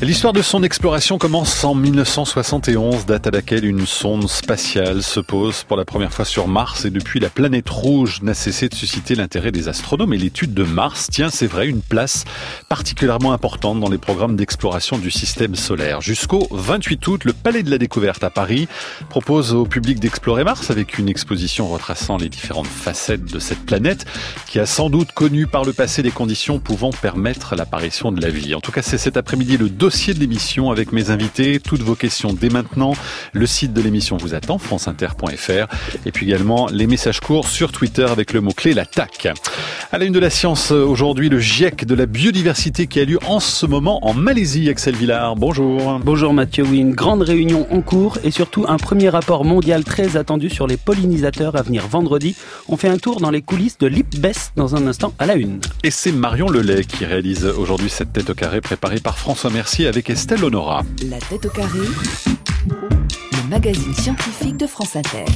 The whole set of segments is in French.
L'histoire de son exploration commence en 1971, date à laquelle une sonde spatiale se pose pour la première fois sur Mars, et depuis, la planète rouge n'a cessé de susciter l'intérêt des astronomes, et l'étude de Mars tient, c'est vrai, une place particulièrement importante dans les programmes d'exploration du système solaire. Jusqu'au 28 août, le Palais de la Découverte à Paris propose au public d'explorer Mars avec une exposition retraçant les différentes facettes de cette planète qui a sans doute connu par le passé des conditions pouvant permettre l'apparition de la vie. En tout cas, c'est cet après-midi le dossier de l'émission avec mes invités. Toutes vos questions dès maintenant. Le site de l'émission vous attend, franceinter.fr. Et puis également les messages courts sur Twitter avec le mot-clé l'attaque. À la une de la science, aujourd'hui, le GIEC de la biodiversité qui a lieu en ce moment en Malaisie. Axel Villard, bonjour. Bonjour Mathieu, oui, une grande réunion en cours et surtout un premier rapport mondial très attendu sur les pollinisateurs à venir vendredi. On fait un tour dans les coulisses de l'IPBES dans un instant à la une. Et c'est Marion Lelay qui réalise aujourd'hui cette tête au carré préparée par François Mercier avec Estelle Honora. La tête au carré, le magazine scientifique de France Inter.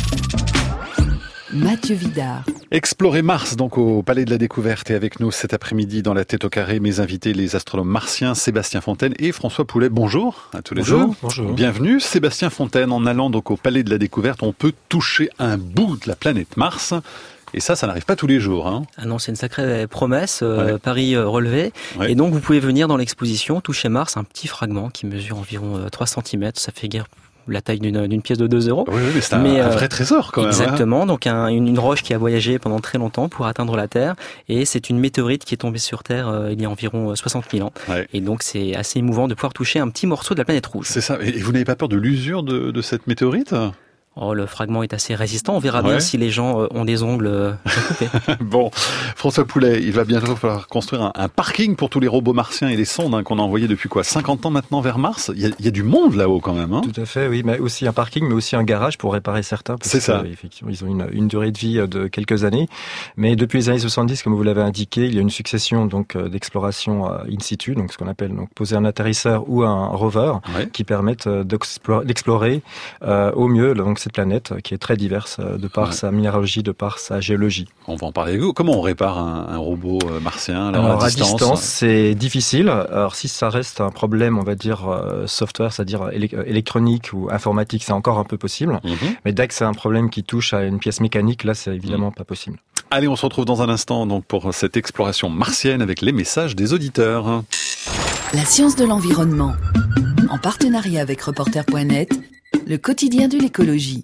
Mathieu Vidard. Explorer Mars, donc au Palais de la Découverte, et avec nous cet après-midi dans la tête au carré, mes invités, les astronomes martiens Sébastien Fontaine et François Poulet. Bonjour à tous les deux. Bonjour. Bienvenue. Sébastien Fontaine, en allant donc au Palais de la Découverte, on peut toucher un bout de la planète Mars. Et ça n'arrive pas tous les jours. Hein. Ah non, c'est une sacrée promesse, Paris relevé. Ouais. Et donc, vous pouvez venir dans l'exposition, toucher Mars, un petit fragment qui mesure environ 3 cm. Ça fait guère la taille d'une pièce de 2 euros. Oui, mais c'est un vrai trésor quand même. Exactement. Hein. Donc, une roche qui a voyagé pendant très longtemps pour atteindre la Terre. Et c'est une météorite qui est tombée sur Terre il y a environ 60 000 ans. Ouais. Et donc, c'est assez émouvant de pouvoir toucher un petit morceau de la planète rouge. C'est ça. Et vous n'avez pas peur de l'usure de cette météorite ? Oh, le fragment est assez résistant. On verra bien si les gens ont des ongles coupés. Bon, François Poulet, il va bientôt falloir construire un parking pour tous les robots martiens et les sondes qu'on a envoyés depuis 50 ans maintenant vers Mars. Il y a du monde là-haut quand même. Hein. Tout à fait, oui. Mais aussi un parking, mais aussi un garage pour réparer certains. C'est ça. Effectivement, ils ont une durée de vie de quelques années. Mais depuis les années 70, comme vous l'avez indiqué, il y a une succession d'exploration in situ, donc ce qu'on appelle poser un atterrisseur ou un rover, qui permettent d'explorer au mieux donc cette planète qui est très diverse de par sa minéralogie, de par sa géologie. On va en parler avec vous. Comment on répare un robot martien alors, à distance, c'est difficile. Alors si ça reste un problème, on va dire software, c'est-à-dire électronique ou informatique, c'est encore un peu possible. Mais dès que c'est un problème qui touche à une pièce mécanique, là c'est évidemment pas possible. Allez, on se retrouve dans un instant donc pour cette exploration martienne avec les messages des auditeurs. La science de l'environnement, en partenariat avec Reporter.net, le quotidien de l'écologie.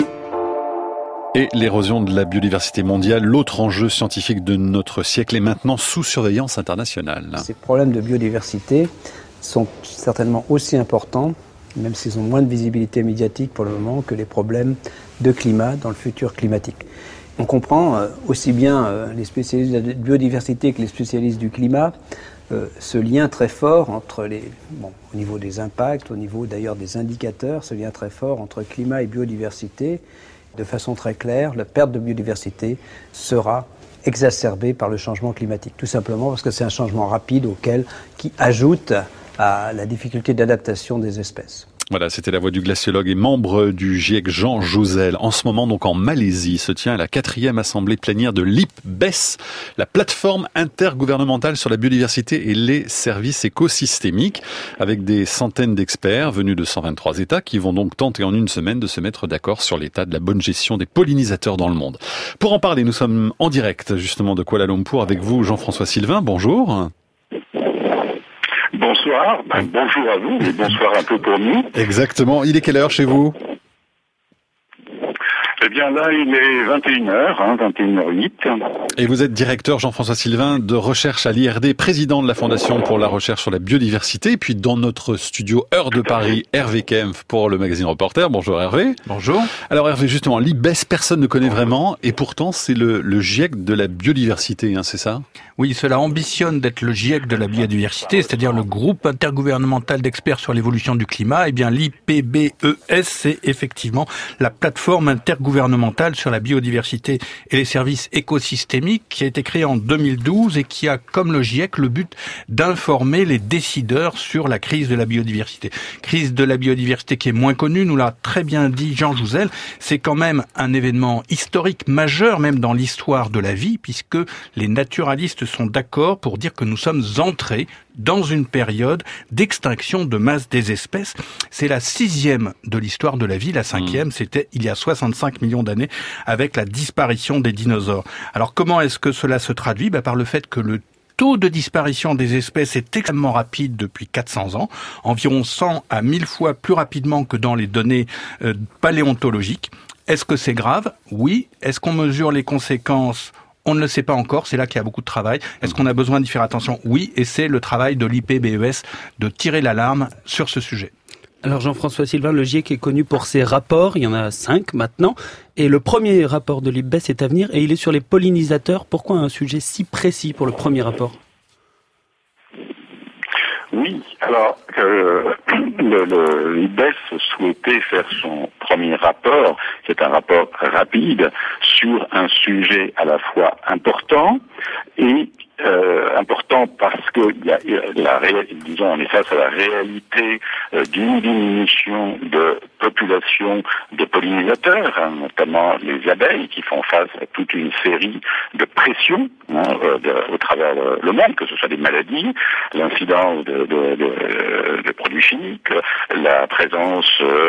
Et l'érosion de la biodiversité mondiale, l'autre enjeu scientifique de notre siècle, est maintenant sous surveillance internationale. Ces problèmes de biodiversité sont certainement aussi importants, même s'ils ont moins de visibilité médiatique pour le moment, que les problèmes de climat dans le futur climatique. On comprend aussi bien les spécialistes de la biodiversité que les spécialistes du climat, ce lien très fort entre au niveau des impacts, au niveau d'ailleurs des indicateurs, ce lien très fort entre climat et biodiversité. De façon très claire, la perte de biodiversité sera exacerbée par le changement climatique. Tout simplement parce que c'est un changement rapide qui ajoute à la difficulté d'adaptation des espèces. Voilà, c'était la voix du glaciologue et membre du GIEC Jean Jouzel. En ce moment, donc en Malaisie, se tient la 4e assemblée plénière de l'IPBES, la plateforme intergouvernementale sur la biodiversité et les services écosystémiques, avec des centaines d'experts venus de 123 États qui vont donc tenter en une semaine de se mettre d'accord sur l'état de la bonne gestion des pollinisateurs dans le monde. Pour en parler, nous sommes en direct justement de Kuala Lumpur avec vous, Jean-François Sylvain. Bonjour. Bonsoir, bonjour à vous et bonsoir un peu pour nous. Exactement. Il est quelle heure chez vous ? Eh bien là, il est 21h, 21h08. Et vous êtes directeur, Jean-François Sylvain, de recherche à l'IRD, président de la Fondation pour la recherche sur la biodiversité. Et puis dans notre studio Heure de Paris, Hervé Kempf pour le magazine Reporter. Bonjour Hervé. Bonjour. Alors Hervé, justement, l'IPBES, personne ne connaît vraiment. Et pourtant, c'est le GIEC de la biodiversité, c'est ça ? Oui, cela ambitionne d'être le GIEC de la biodiversité, c'est-à-dire le groupe intergouvernemental d'experts sur l'évolution du climat. Eh bien, l'IPBES, c'est effectivement la plateforme intergouvernementale sur la biodiversité et les services écosystémiques qui a été créée en 2012 et qui a, comme le GIEC, le but d'informer les décideurs sur la crise de la biodiversité. Crise de la biodiversité qui est moins connue, nous l'a très bien dit Jean Jouzel, c'est quand même un événement historique majeur, même dans l'histoire de la vie, puisque les naturalistes spécialistes sont d'accord pour dire que nous sommes entrés dans une période d'extinction de masse des espèces. C'est la 6e de l'histoire de la vie. La 5e, c'était il y a 65 millions d'années avec la disparition des dinosaures. Alors comment est-ce que cela se traduit? Par le fait que le taux de disparition des espèces est extrêmement rapide depuis 400 ans, environ 100 à 1000 fois plus rapidement que dans les données paléontologiques. Est-ce que c'est grave? Oui. Est-ce qu'on mesure les conséquences? On ne le sait pas encore, c'est là qu'il y a beaucoup de travail. Est-ce qu'on a besoin d'y faire attention? Oui, et c'est le travail de l'IPBES de tirer l'alarme sur ce sujet. Alors Jean-François Sylvain, le GIEC est connu pour ses rapports, il y en a 5 maintenant, et le premier rapport de l'IPBES est à venir, et il est sur les pollinisateurs. Pourquoi un sujet si précis pour le premier rapport? Oui, alors l'IPBES souhaitait faire son premier rapport, c'est un rapport rapide, sur un sujet à la fois important et important parce que disons, on est face à la réalité d'une diminution de population de pollinisateurs, notamment les abeilles, qui font face à toute une série de pressions au travers le monde, que ce soit des maladies, l'incidence de produits chimiques, la présence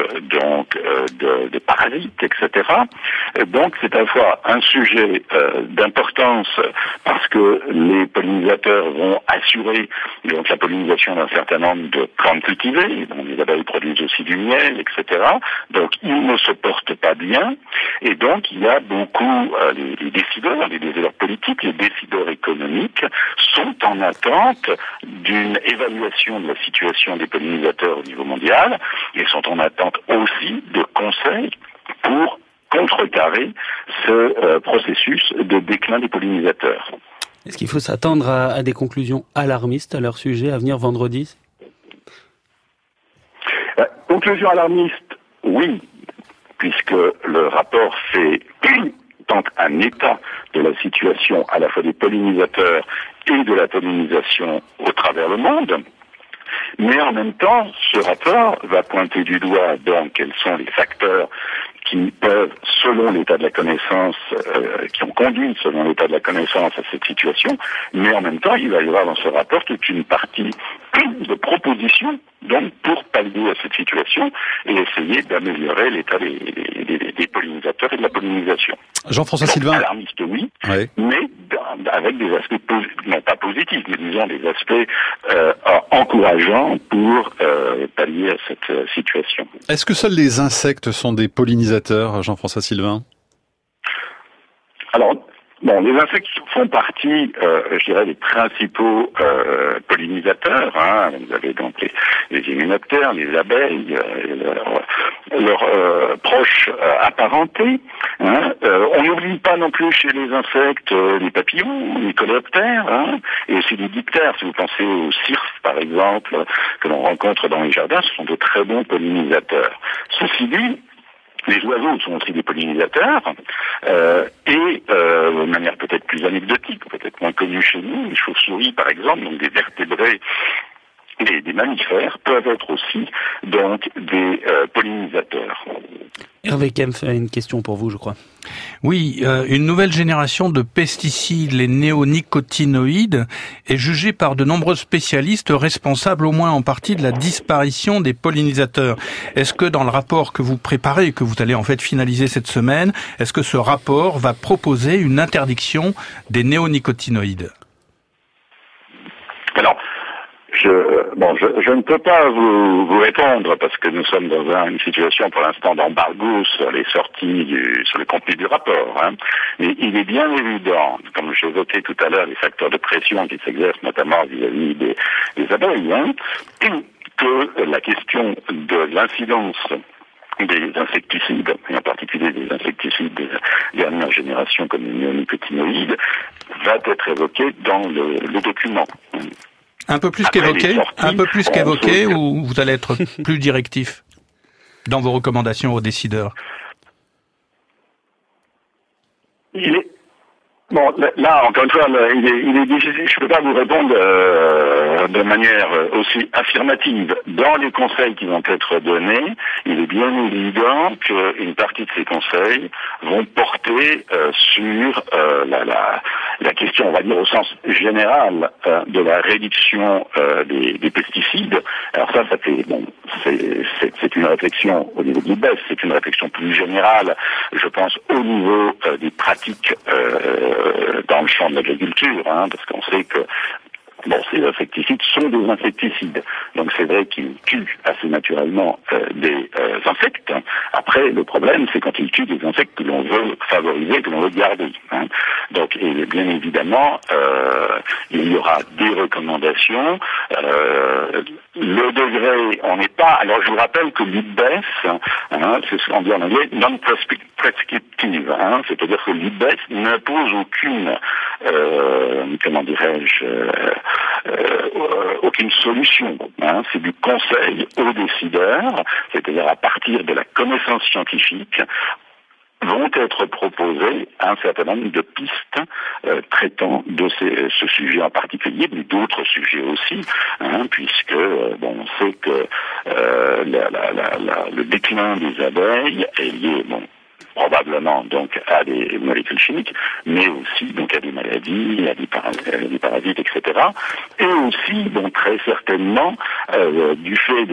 de parasites, etc. Donc c'est à la fois un sujet d'importance parce que les pollinisateurs vont assurer donc la pollinisation d'un certain nombre de plantes cultivées, donc les abeilles produisent aussi du miel, etc. Donc ils ne se portent pas bien, et donc il y a beaucoup les décideurs politiques, les décideurs économiques sont en attente d'une évaluation de la situation des pollinisateurs au niveau mondial, et sont en attente aussi de conseils pour contrecarrer ce processus de déclin des pollinisateurs. Est-ce qu'il faut s'attendre à des conclusions alarmistes à leur sujet à venir vendredi? Conclusion alarmiste, oui, puisque le rapport tente un état de la situation à la fois des pollinisateurs et de la pollinisation au travers le monde. Mais en même temps, ce rapport va pointer du doigt donc quels sont les facteurs qui peuvent, selon l'état de la connaissance, qui ont conduit, selon l'état de la connaissance, à cette situation, mais en même temps, il va y avoir dans ce rapport toute une partie de propositions, donc, pour pallier à cette situation et essayer d'améliorer l'état des pollinisateurs et de la pollinisation. Jean-François Sylvain. Alarmiste, oui, mais avec des aspects, non pas positifs, mais disons des aspects encourageants pour pallier à cette situation. Est-ce que seuls les insectes sont des pollinisateurs, Jean-François Sylvain? Alors, les insectes font partie, je dirais, des principaux pollinisateurs. Vous avez donc les hyménoptères, les abeilles, leurs proches apparentés. On n'oublie pas non plus chez les insectes les papillons, les coléoptères, et aussi les diptères. Si vous pensez aux cirques, par exemple, que l'on rencontre dans les jardins, ce sont de très bons pollinisateurs. Ceci dit, les oiseaux sont aussi des pollinisateurs, et de manière peut-être plus anecdotique, peut-être moins connue chez nous, les chauves-souris par exemple, donc des vertébrés, des mammifères, peuvent être aussi donc des pollinisateurs. Hervé Kempf a une question pour vous, je crois. Oui, une nouvelle génération de pesticides, les néonicotinoïdes, est jugée par de nombreux spécialistes responsable au moins en partie de la disparition des pollinisateurs. Est-ce que dans le rapport que vous préparez, que vous allez en fait finaliser cette semaine, est-ce que ce rapport va proposer une interdiction des néonicotinoïdes? Alors, je ne peux pas vous répondre parce que nous sommes dans une situation pour l'instant d'embargo sur les sorties, sur le contenu du rapport. Mais il est bien évident, comme j'évoquais tout à l'heure, les facteurs de pression qui s'exercent notamment vis-à-vis des abeilles, que la question de l'incidence des insecticides, et en particulier des insecticides de dernière génération comme les néonicotinoïdes, va être évoquée dans le document. Un peu plus qu'évoqué, ou vous allez être plus directif dans vos recommandations aux décideurs? Là, encore une fois, il est difficile, je ne peux pas vous répondre de manière aussi affirmative. Dans les conseils qui vont être donnés, il est bien évident qu'une partie de ces conseils vont porter sur la question, on va dire au sens général, de la réduction des pesticides. Alors ça fait c'est une réflexion au niveau de l'IBES, c'est une réflexion plus générale, je pense, au niveau des pratiques dans le champ de l'agriculture, parce qu'on sait que ces insecticides sont des insecticides. Donc c'est vrai qu'ils tuent assez naturellement des insectes. Après, le problème, c'est quand ils tuent des insectes que l'on veut favoriser, que l'on veut garder. Donc, et bien évidemment, il y aura des recommandations. Le degré, on n'est pas... Alors je vous rappelle que l'IBES, c'est ce qu'on dit en anglais, non-prescriptive. C'est-à-dire que l'IBES n'impose aucune, aucune solution. C'est du conseil aux décideurs, c'est-à-dire à partir de la connaissance scientifique, vont être proposées un certain nombre de pistes traitant de ce sujet en particulier, mais d'autres sujets aussi, puisque on sait que le déclin des abeilles est lié, probablement donc à des molécules chimiques, mais aussi donc à des maladies, à des parasites, etc. Et aussi, très certainement, du fait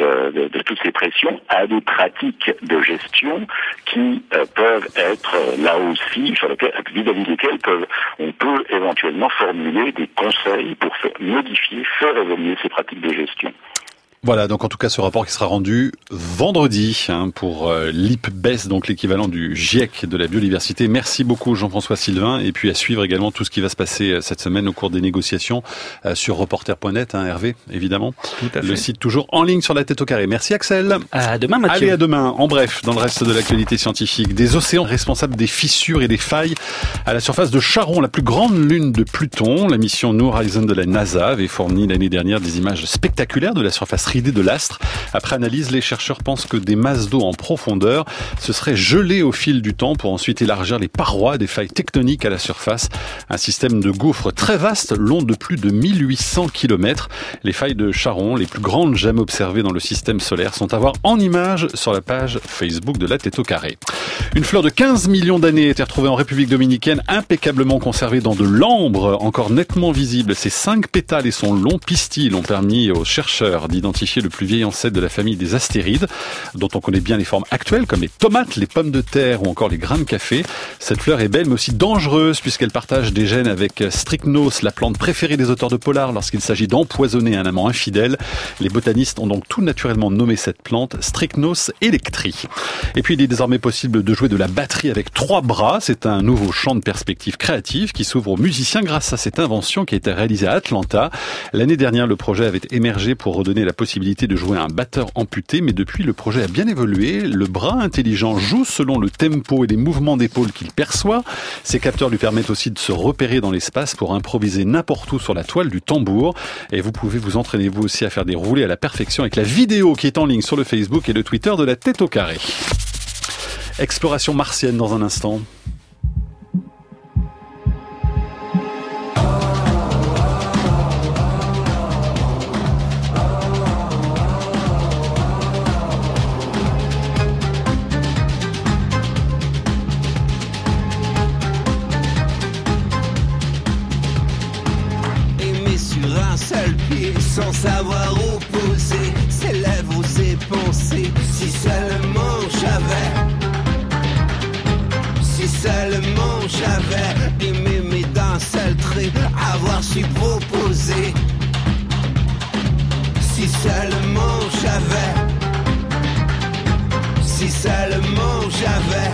de toutes ces pressions, à des pratiques de gestion qui peuvent être là aussi, vis-à-vis desquelles on peut éventuellement formuler des conseils pour modifier, faire évoluer ces pratiques de gestion. Voilà, donc en tout cas ce rapport qui sera rendu vendredi pour l'IPBES, donc l'équivalent du GIEC de la biodiversité. Merci beaucoup Jean-François Sylvain, et puis à suivre également tout ce qui va se passer cette semaine au cours des négociations sur reporter.net, Hervé, évidemment. Tout à fait. Le site toujours en ligne sur la tête au carré. Merci Axel. À demain Mathieu. Allez, à demain. En bref, dans le reste de l'actualité scientifique, des océans responsables des fissures et des failles à la surface de Charon, la plus grande lune de Pluton. La mission New Horizons de la NASA avait fourni l'année dernière des images spectaculaires de la surface de l'astre. Après analyse, les chercheurs pensent que des masses d'eau en profondeur se seraient gelées au fil du temps pour ensuite élargir les parois des failles tectoniques à la surface. Un système de gouffres très vaste, long de plus de 1800 km. Les failles de Charon, les plus grandes jamais observées dans le système solaire, sont à voir en images sur la page Facebook de la Tête au Carré. Une fleur de 15 millions d'années a été retrouvée en République dominicaine, impeccablement conservée dans de l'ambre, encore nettement visible. Ses 5 pétales et son long pistil ont permis aux chercheurs d'identifier le plus vieil ancêtre de la famille des astérides, dont on connaît bien les formes actuelles, comme les tomates, les pommes de terre ou encore les grains de café. Cette fleur est belle, mais aussi dangereuse, puisqu'elle partage des gènes avec Strychnos, la plante préférée des auteurs de polar lorsqu'il s'agit d'empoisonner un amant infidèle. Les botanistes ont donc tout naturellement nommé cette plante Strychnos electri. Et puis, il est désormais possible de jouer de la batterie avec 3 bras. C'est un nouveau champ de perspective créative qui s'ouvre aux musiciens grâce à cette invention qui a été réalisée à Atlanta. L'année dernière, le projet avait émergé pour redonner la possibilité de jouer un batteur amputé, mais depuis le projet a bien évolué. Le bras intelligent joue selon le tempo et les mouvements d'épaule qu'il perçoit. Ces capteurs lui permettent aussi de se repérer dans l'espace pour improviser n'importe où sur la toile du tambour. Et vous pouvez vous entraîner vous aussi à faire des roulés à la perfection avec la vidéo qui est en ligne sur le Facebook et le Twitter de la Tête au Carré. Exploration martienne dans un instant. Sans savoir où poser ses lèvres ou ses pensées. Si seulement j'avais aimé mais d'un seul trait, avoir su proposer. Si seulement j'avais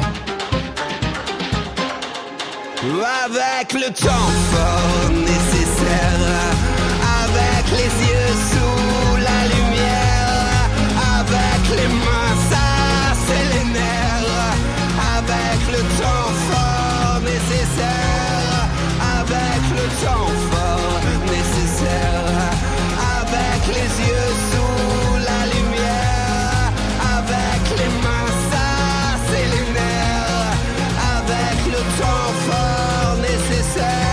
avec le temps fort nécessaire, avec les yeux sous la lumière, avec les mains, ça c'est les nerfs, avec le temps fort nécessaire, avec le temps fort nécessaire, avec les yeux sous la lumière, avec les mains, ça c'est les nerfs, avec le temps fort nécessaire.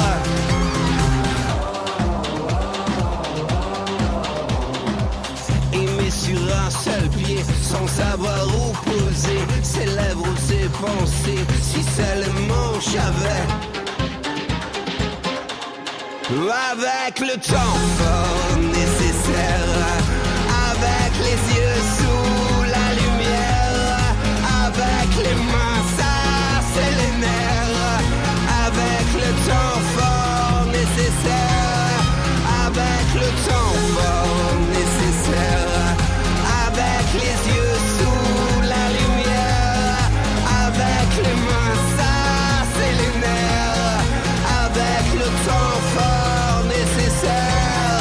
Seul pied, sans savoir où poser ses lèvres ou ses pensées. Si seulement j'avais avec le temps fort nécessaire, avec les yeux sous la lumière, avec les mains, ça c'est les nerfs, avec le temps fort nécessaire, avec le temps fort nécessaire, avec les yeux sous la lumière, avec les mains, ça c'est les nerfs, avec le temps fort nécessaire.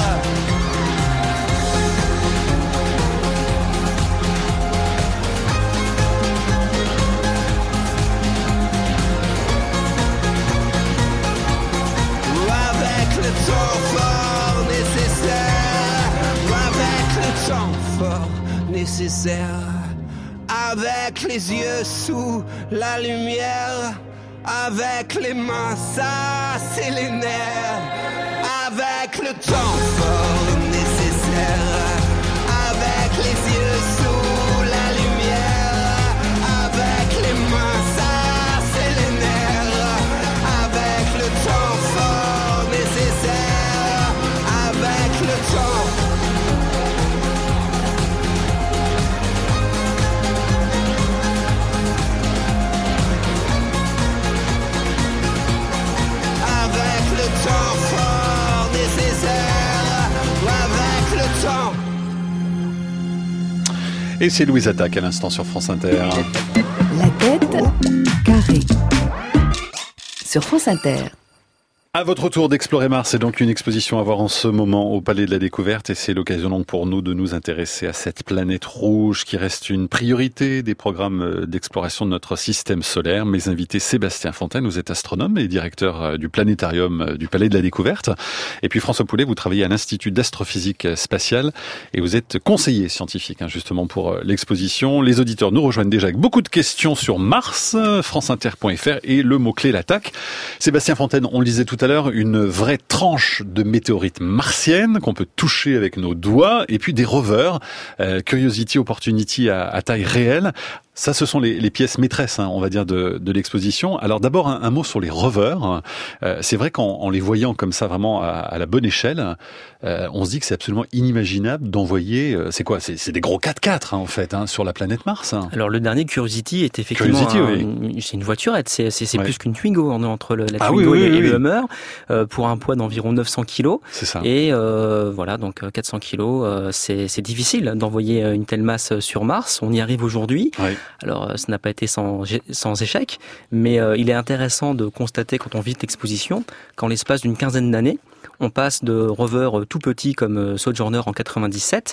Avec le temps fort nécessaire, avec le temps fort nécessaire, avec les yeux sous la lumière, avec les mains, ça c'est les nerfs, avec le temps fort nécessaire, avec les yeux sous la lumière, avec les mains, ça c'est les nerfs, avec le temps fort nécessaire, avec le temps. Avec le temps fort nécessaire, avec le temps. Et c'est Louise Attaque à l'instant sur France Inter. La tête carrée. Sur France Inter. À votre tour d'explorer Mars, c'est donc une exposition à voir en ce moment au Palais de la Découverte et c'est l'occasion donc pour nous de nous intéresser à cette planète rouge qui reste une priorité des programmes d'exploration de notre système solaire. Mes invités Sébastien Fontaine, vous êtes astronome et directeur du planétarium du Palais de la Découverte. Et puis François Poulet, vous travaillez à l'Institut d'astrophysique spatiale et vous êtes conseiller scientifique justement pour l'exposition. Les auditeurs nous rejoignent déjà avec beaucoup de questions sur Mars, franceinter.fr et le mot-clé l'attaque. Sébastien Fontaine, on le disait tout à l'heure, une vraie tranche de météorites martiennes qu'on peut toucher avec nos doigts, et puis des rovers, Curiosity, Opportunity à taille réelle. Ça, ce sont les pièces maîtresses, on va dire, de l'exposition. Alors d'abord, un mot sur les rovers. C'est vrai qu'en les voyant comme ça, vraiment à la bonne échelle, on se dit que c'est absolument inimaginable d'envoyer... c'est quoi ? C'est des gros 4x4, en fait, sur la planète Mars. Alors le dernier Curiosity est effectivement c'est une voiturette. C'est plus qu'une Twingo entre la Twingo et le Hummer, pour un poids d'environ 900 kg. C'est ça. Et voilà, donc 400 kg, c'est difficile d'envoyer une telle masse sur Mars. On y arrive aujourd'hui. Oui. Alors, ça n'a pas été sans échec, mais il est intéressant de constater quand on visite l'exposition qu'en l'espace d'une quinzaine d'années, on passe de rovers tout petits comme Sojourner en 97,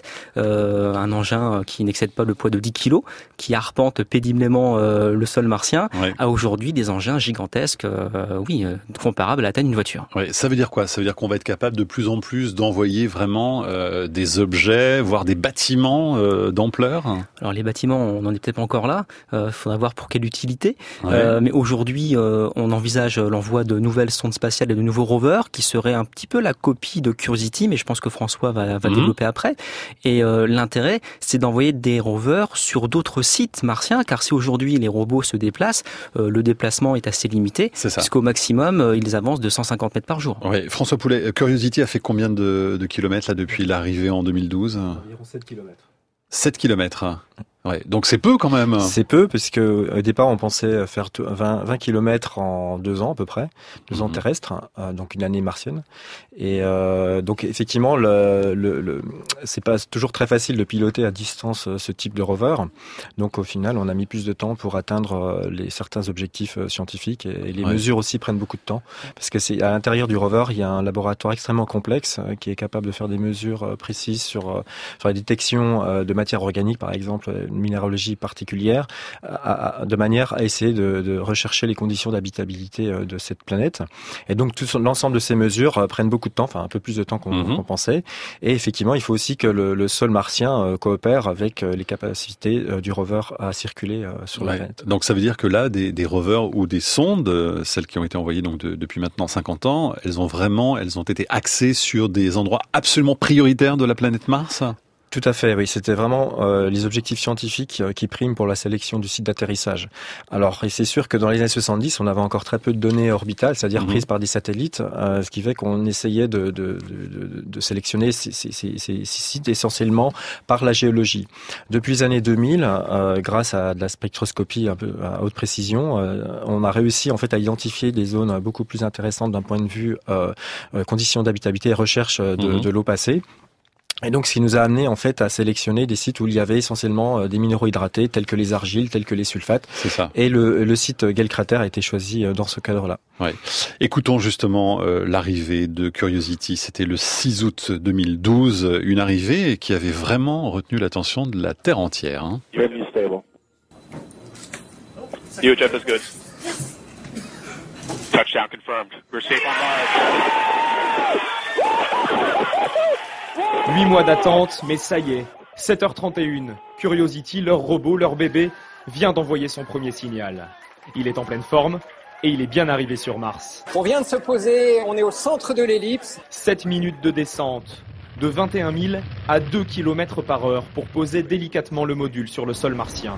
un engin qui n'excède pas le poids de 10 kg, qui arpente péniblement le sol martien, à aujourd'hui des engins gigantesques, comparables à la taille d'une voiture. Ouais, ça veut dire quoi ? Ça veut dire qu'on va être capable de plus en plus d'envoyer vraiment des objets, voire des bâtiments d'ampleur ? Alors les bâtiments, on n'en est peut-être pas encore là, faudra voir pour quelle utilité, mais aujourd'hui on envisage l'envoi de nouvelles sondes spatiales et de nouveaux rovers qui seraient un petit peu la copie de Curiosity, mais je pense que François va développer après. Et l'intérêt, c'est d'envoyer des rovers sur d'autres sites martiens, car si aujourd'hui les robots se déplacent, le déplacement est assez limité, puisqu'au maximum, ils avancent de 150 mètres par jour. Ouais. François Poulet, Curiosity a fait combien de kilomètres là, depuis l'arrivée en 2012 ? Environ 7 kilomètres. 7 kilomètres. Ouais, donc c'est peu quand même. C'est peu, puisque au départ on pensait faire 20 km en 2 ans à peu près, 2 ans terrestres, donc une année martienne. Et donc effectivement, c'est pas toujours très facile de piloter à distance ce type de rover. Donc au final, on a mis plus de temps pour atteindre certains objectifs scientifiques et les mesures aussi prennent beaucoup de temps, parce que c'est à l'intérieur du rover, il y a un laboratoire extrêmement complexe qui est capable de faire des mesures précises sur la détection de matières organiques, par exemple. Une minéralogie particulière, de manière à essayer de rechercher les conditions d'habitabilité de cette planète. Et donc l'ensemble de ces mesures prennent beaucoup de temps, enfin un peu plus de temps qu'on pensait. Et effectivement, il faut aussi que le sol martien coopère avec les capacités du rover à circuler sur la planète. Donc ça veut dire que là, des rovers ou des sondes, celles qui ont été envoyées donc depuis maintenant 50 ans, elles ont été axées sur des endroits absolument prioritaires de la planète Mars ? Tout à fait, oui. C'était vraiment les objectifs scientifiques qui priment pour la sélection du site d'atterrissage. Alors, et c'est sûr que dans les années 70, on avait encore très peu de données orbitales, c'est-à-dire prises par des satellites, ce qui fait qu'on essayait de sélectionner ces sites essentiellement par la géologie. Depuis les années 2000, grâce à de la spectroscopie un peu à haute précision, on a réussi en fait à identifier des zones beaucoup plus intéressantes d'un point de vue conditions d'habitabilité et recherche de l'eau passée. Et donc, ce qui nous a amené en fait à sélectionner des sites où il y avait essentiellement des minéraux hydratés, tels que les argiles, tels que les sulfates. C'est ça. Et le site Gale Crater a été choisi dans ce cadre-là. Ouais. Écoutons justement l'arrivée de Curiosity. C'était le 6 août 2012, une arrivée qui avait vraiment retenu l'attention de la Terre entière. Hein. UHF is good. Touchdown confirmed. We're safe on Mars. 8 mois d'attente, mais ça y est. 7h31. Curiosity, leur robot, leur bébé, vient d'envoyer son premier signal. Il est en pleine forme et il est bien arrivé sur Mars. On vient de se poser, on est au centre de l'ellipse. 7 minutes de descente, de 21 000 à 2 km par heure pour poser délicatement le module sur le sol martien.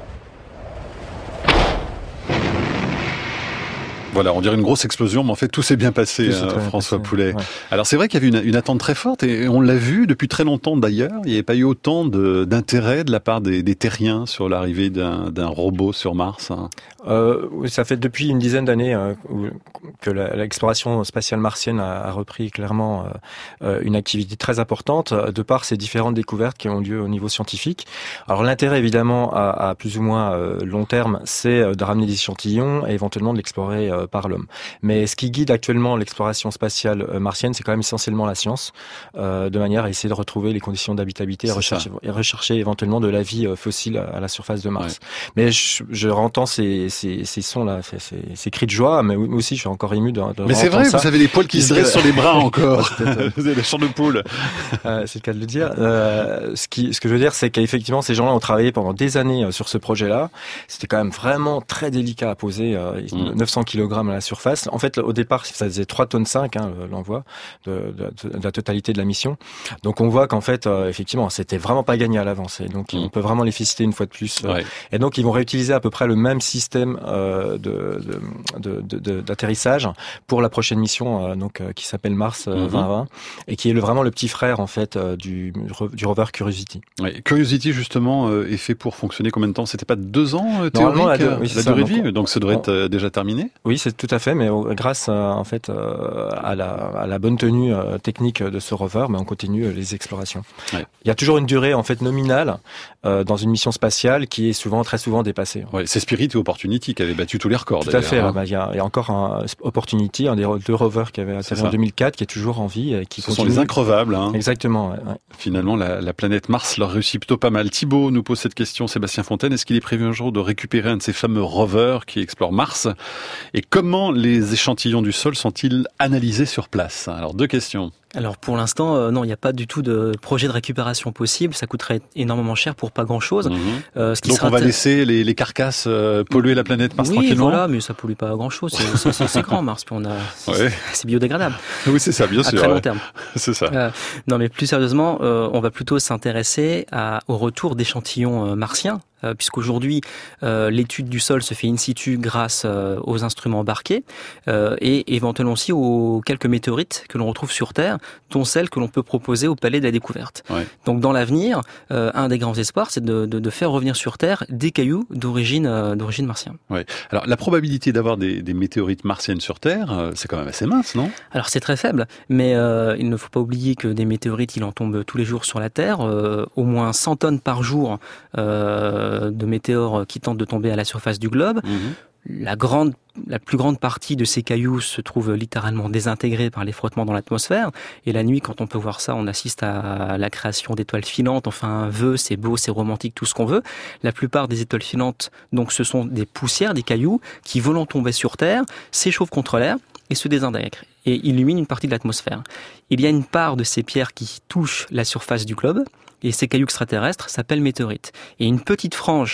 Voilà, on dirait une grosse explosion, mais en fait tout s'est bien passé, François Poulet. Ouais. Alors c'est vrai qu'il y avait une attente très forte et on l'a vu depuis très longtemps d'ailleurs. Il n'y avait pas eu autant d'intérêt de la part des terriens sur l'arrivée d'un robot sur Mars. Ça fait depuis une dizaine d'années que l'exploration spatiale martienne a repris clairement une activité très importante de par ces différentes découvertes qui ont lieu au niveau scientifique. Alors l'intérêt évidemment à plus ou moins long terme, c'est de ramener des échantillons et éventuellement de l'explorer par l'homme. Mais ce qui guide actuellement l'exploration spatiale martienne, c'est quand même essentiellement la science, de manière à essayer de retrouver les conditions d'habitabilité et rechercher éventuellement de la vie fossile à la surface de Mars. Ouais. Mais je entends ces sons-là, ces cris de joie, mais aussi je suis encore ému de mais c'est vrai, vous avez des poils qui se dressent sur les bras encore. Vous avez des chants de poule. C'est le cas de le dire. Ce que je veux dire, c'est qu'effectivement, ces gens-là ont travaillé pendant des années sur ce projet-là. C'était quand même vraiment très délicat à poser, 900 kg à la surface. En fait, au départ, ça faisait 3,5 tonnes, l'envoi de la totalité de la mission. Donc, on voit qu'en fait, effectivement, c'était vraiment pas gagné à l'avance. Et donc, on peut vraiment les féliciter une fois de plus. Ouais. Et donc, ils vont réutiliser à peu près le même système d'atterrissage pour la prochaine mission, qui s'appelle Mars 2020 et qui est vraiment le petit frère en fait du rover Curiosity. Ouais. Curiosity justement est fait pour fonctionner combien de temps ? C'était pas 2 ans théorique la durée de vie, donc ça devrait être déjà terminé. Oui, c'est tout à fait, mais grâce en fait à la bonne tenue technique de ce rover, mais on continue les explorations. Ouais. Il y a toujours une durée en fait nominale dans une mission spatiale qui est très souvent dépassée. Ouais, c'est Spirit et Opportunity qui avaient battu tous les records. Tout à fait. Hein. Il y a encore un Opportunity, un des 2 rovers qui avait atterri en 2004, qui est toujours en vie et qui Ce sont les increvables. Hein. Exactement. Ouais. Finalement, la planète Mars leur réussit plutôt pas mal. Thibaut nous pose cette question, Sébastien Fontaine. Est-ce qu'il est prévu un jour de récupérer un de ces fameux rovers qui explorent Mars ? Et comment les échantillons du sol sont-ils analysés sur place ? Alors 2 questions. Alors pour l'instant, non, il n'y a pas du tout de projet de récupération possible. Ça coûterait énormément cher pour pas grand-chose. Donc on va laisser les carcasses polluer la planète Mars tranquillement. Oui, voilà, mais ça pollue pas grand-chose. C'est grand Mars, puis c'est biodégradable. Oui, c'est ça, bien sûr. À très long terme. C'est ça. Non, mais plus sérieusement, on va plutôt s'intéresser au retour d'échantillons martiens. Puisqu'aujourd'hui l'étude du sol se fait in situ grâce aux instruments embarqués et éventuellement aussi aux quelques météorites que l'on retrouve sur Terre, dont celles que l'on peut proposer au Palais de la Découverte. Ouais. Donc dans l'avenir, un des grands espoirs, c'est de faire revenir sur Terre des cailloux d'origine martienne. Ouais. Alors la probabilité d'avoir des météorites martiennes sur Terre, c'est quand même assez mince, non ? Alors c'est très faible, mais il ne faut pas oublier que des météorites, il en tombe tous les jours sur la Terre, au moins 100 tonnes par jour de météores qui tentent de tomber à la surface du globe. La plus grande partie de ces cailloux se trouve littéralement désintégrés par les frottements dans l'atmosphère. Et la nuit, quand on peut voir ça, on assiste à la création d'étoiles filantes. Enfin, un vœu, c'est beau, c'est romantique, tout ce qu'on veut. La plupart des étoiles filantes, donc, ce sont des poussières, des cailloux qui, volant tomber sur Terre, s'échauffent contre l'air et se désintègrent et illuminent une partie de l'atmosphère. Il y a une part de ces pierres qui touchent la surface du globe et ces cailloux extraterrestres s'appellent météorites. Et une petite frange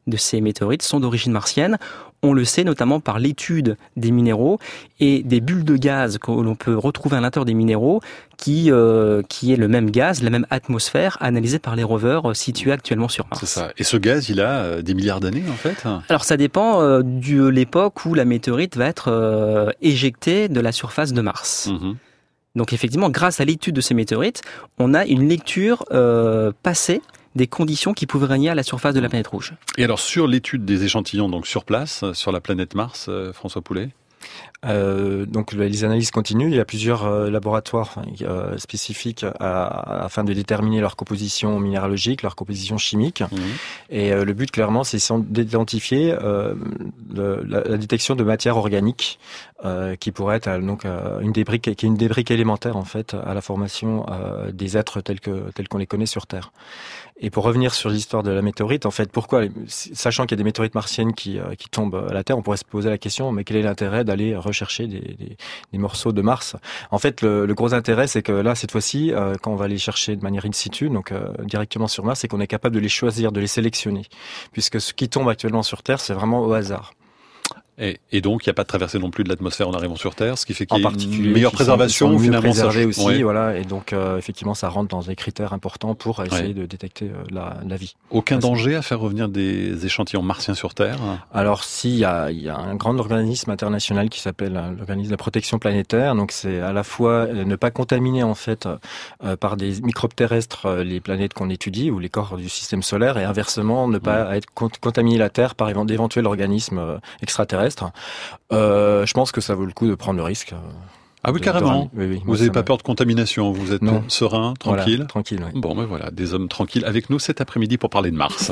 de ces météorites sont d'origine martienne. On le sait notamment par l'étude des minéraux et des bulles de gaz que l'on peut retrouver à l'intérieur des minéraux qui est le même gaz, la même atmosphère analysée par les rovers situés actuellement sur Mars. C'est ça. Et ce gaz, il a des milliards d'années en fait ? Alors ça dépend de l'époque où la météorite va être éjectée de la surface de Mars. Mmh. Donc effectivement, grâce à l'étude de ces météorites, on a une lecture passée des conditions qui pouvaient régner à la surface de la planète rouge. Et alors sur l'étude des échantillons donc sur place, sur la planète Mars, François Poulet ? Donc les analyses continuent. Il y a plusieurs laboratoires spécifiques afin de déterminer leur composition minéralogique, leur composition chimique. Mmh. Et le but clairement, c'est d'identifier la détection de matière organique qui pourrait être une des briques élémentaires en fait à la formation des êtres tels qu'on les connaît sur Terre. Et pour revenir sur l'histoire de la météorite, en fait, pourquoi, sachant qu'il y a des météorites martiennes qui tombent à la Terre, on pourrait se poser la question, mais quel est l'intérêt d'aller rechercher des morceaux de Mars ? En fait, le gros intérêt, c'est que là, cette fois-ci, quand on va les chercher de manière in situ, donc directement sur Mars, c'est qu'on est capable de les choisir, de les sélectionner, puisque ce qui tombe actuellement sur Terre, c'est vraiment au hasard. Et donc, il n'y a pas de traversée non plus de l'atmosphère en arrivant sur Terre, ce qui fait qu'il y a une meilleure préservation, finalement. Préservé aussi, ouais. Voilà. Et donc, effectivement, ça rentre dans des critères importants pour essayer de détecter la vie. Aucun danger à faire revenir des échantillons martiens sur Terre ? Alors, il y a un grand organisme international qui s'appelle l'organisme de la protection planétaire. Donc, c'est à la fois ne pas contaminer, en fait, par des microbes terrestres les planètes qu'on étudie ou les corps du système solaire, et inversement, ne pas contaminer la Terre par d'éventuels organismes extraterrestres. Je pense que ça vaut le coup de prendre le risque. Ah oui, carrément. Oui, vous n'avez pas peur de contamination, vous êtes serein, tranquille. Voilà, tranquille, oui. Bon, ben voilà, des hommes tranquilles avec nous cet après-midi pour parler de Mars.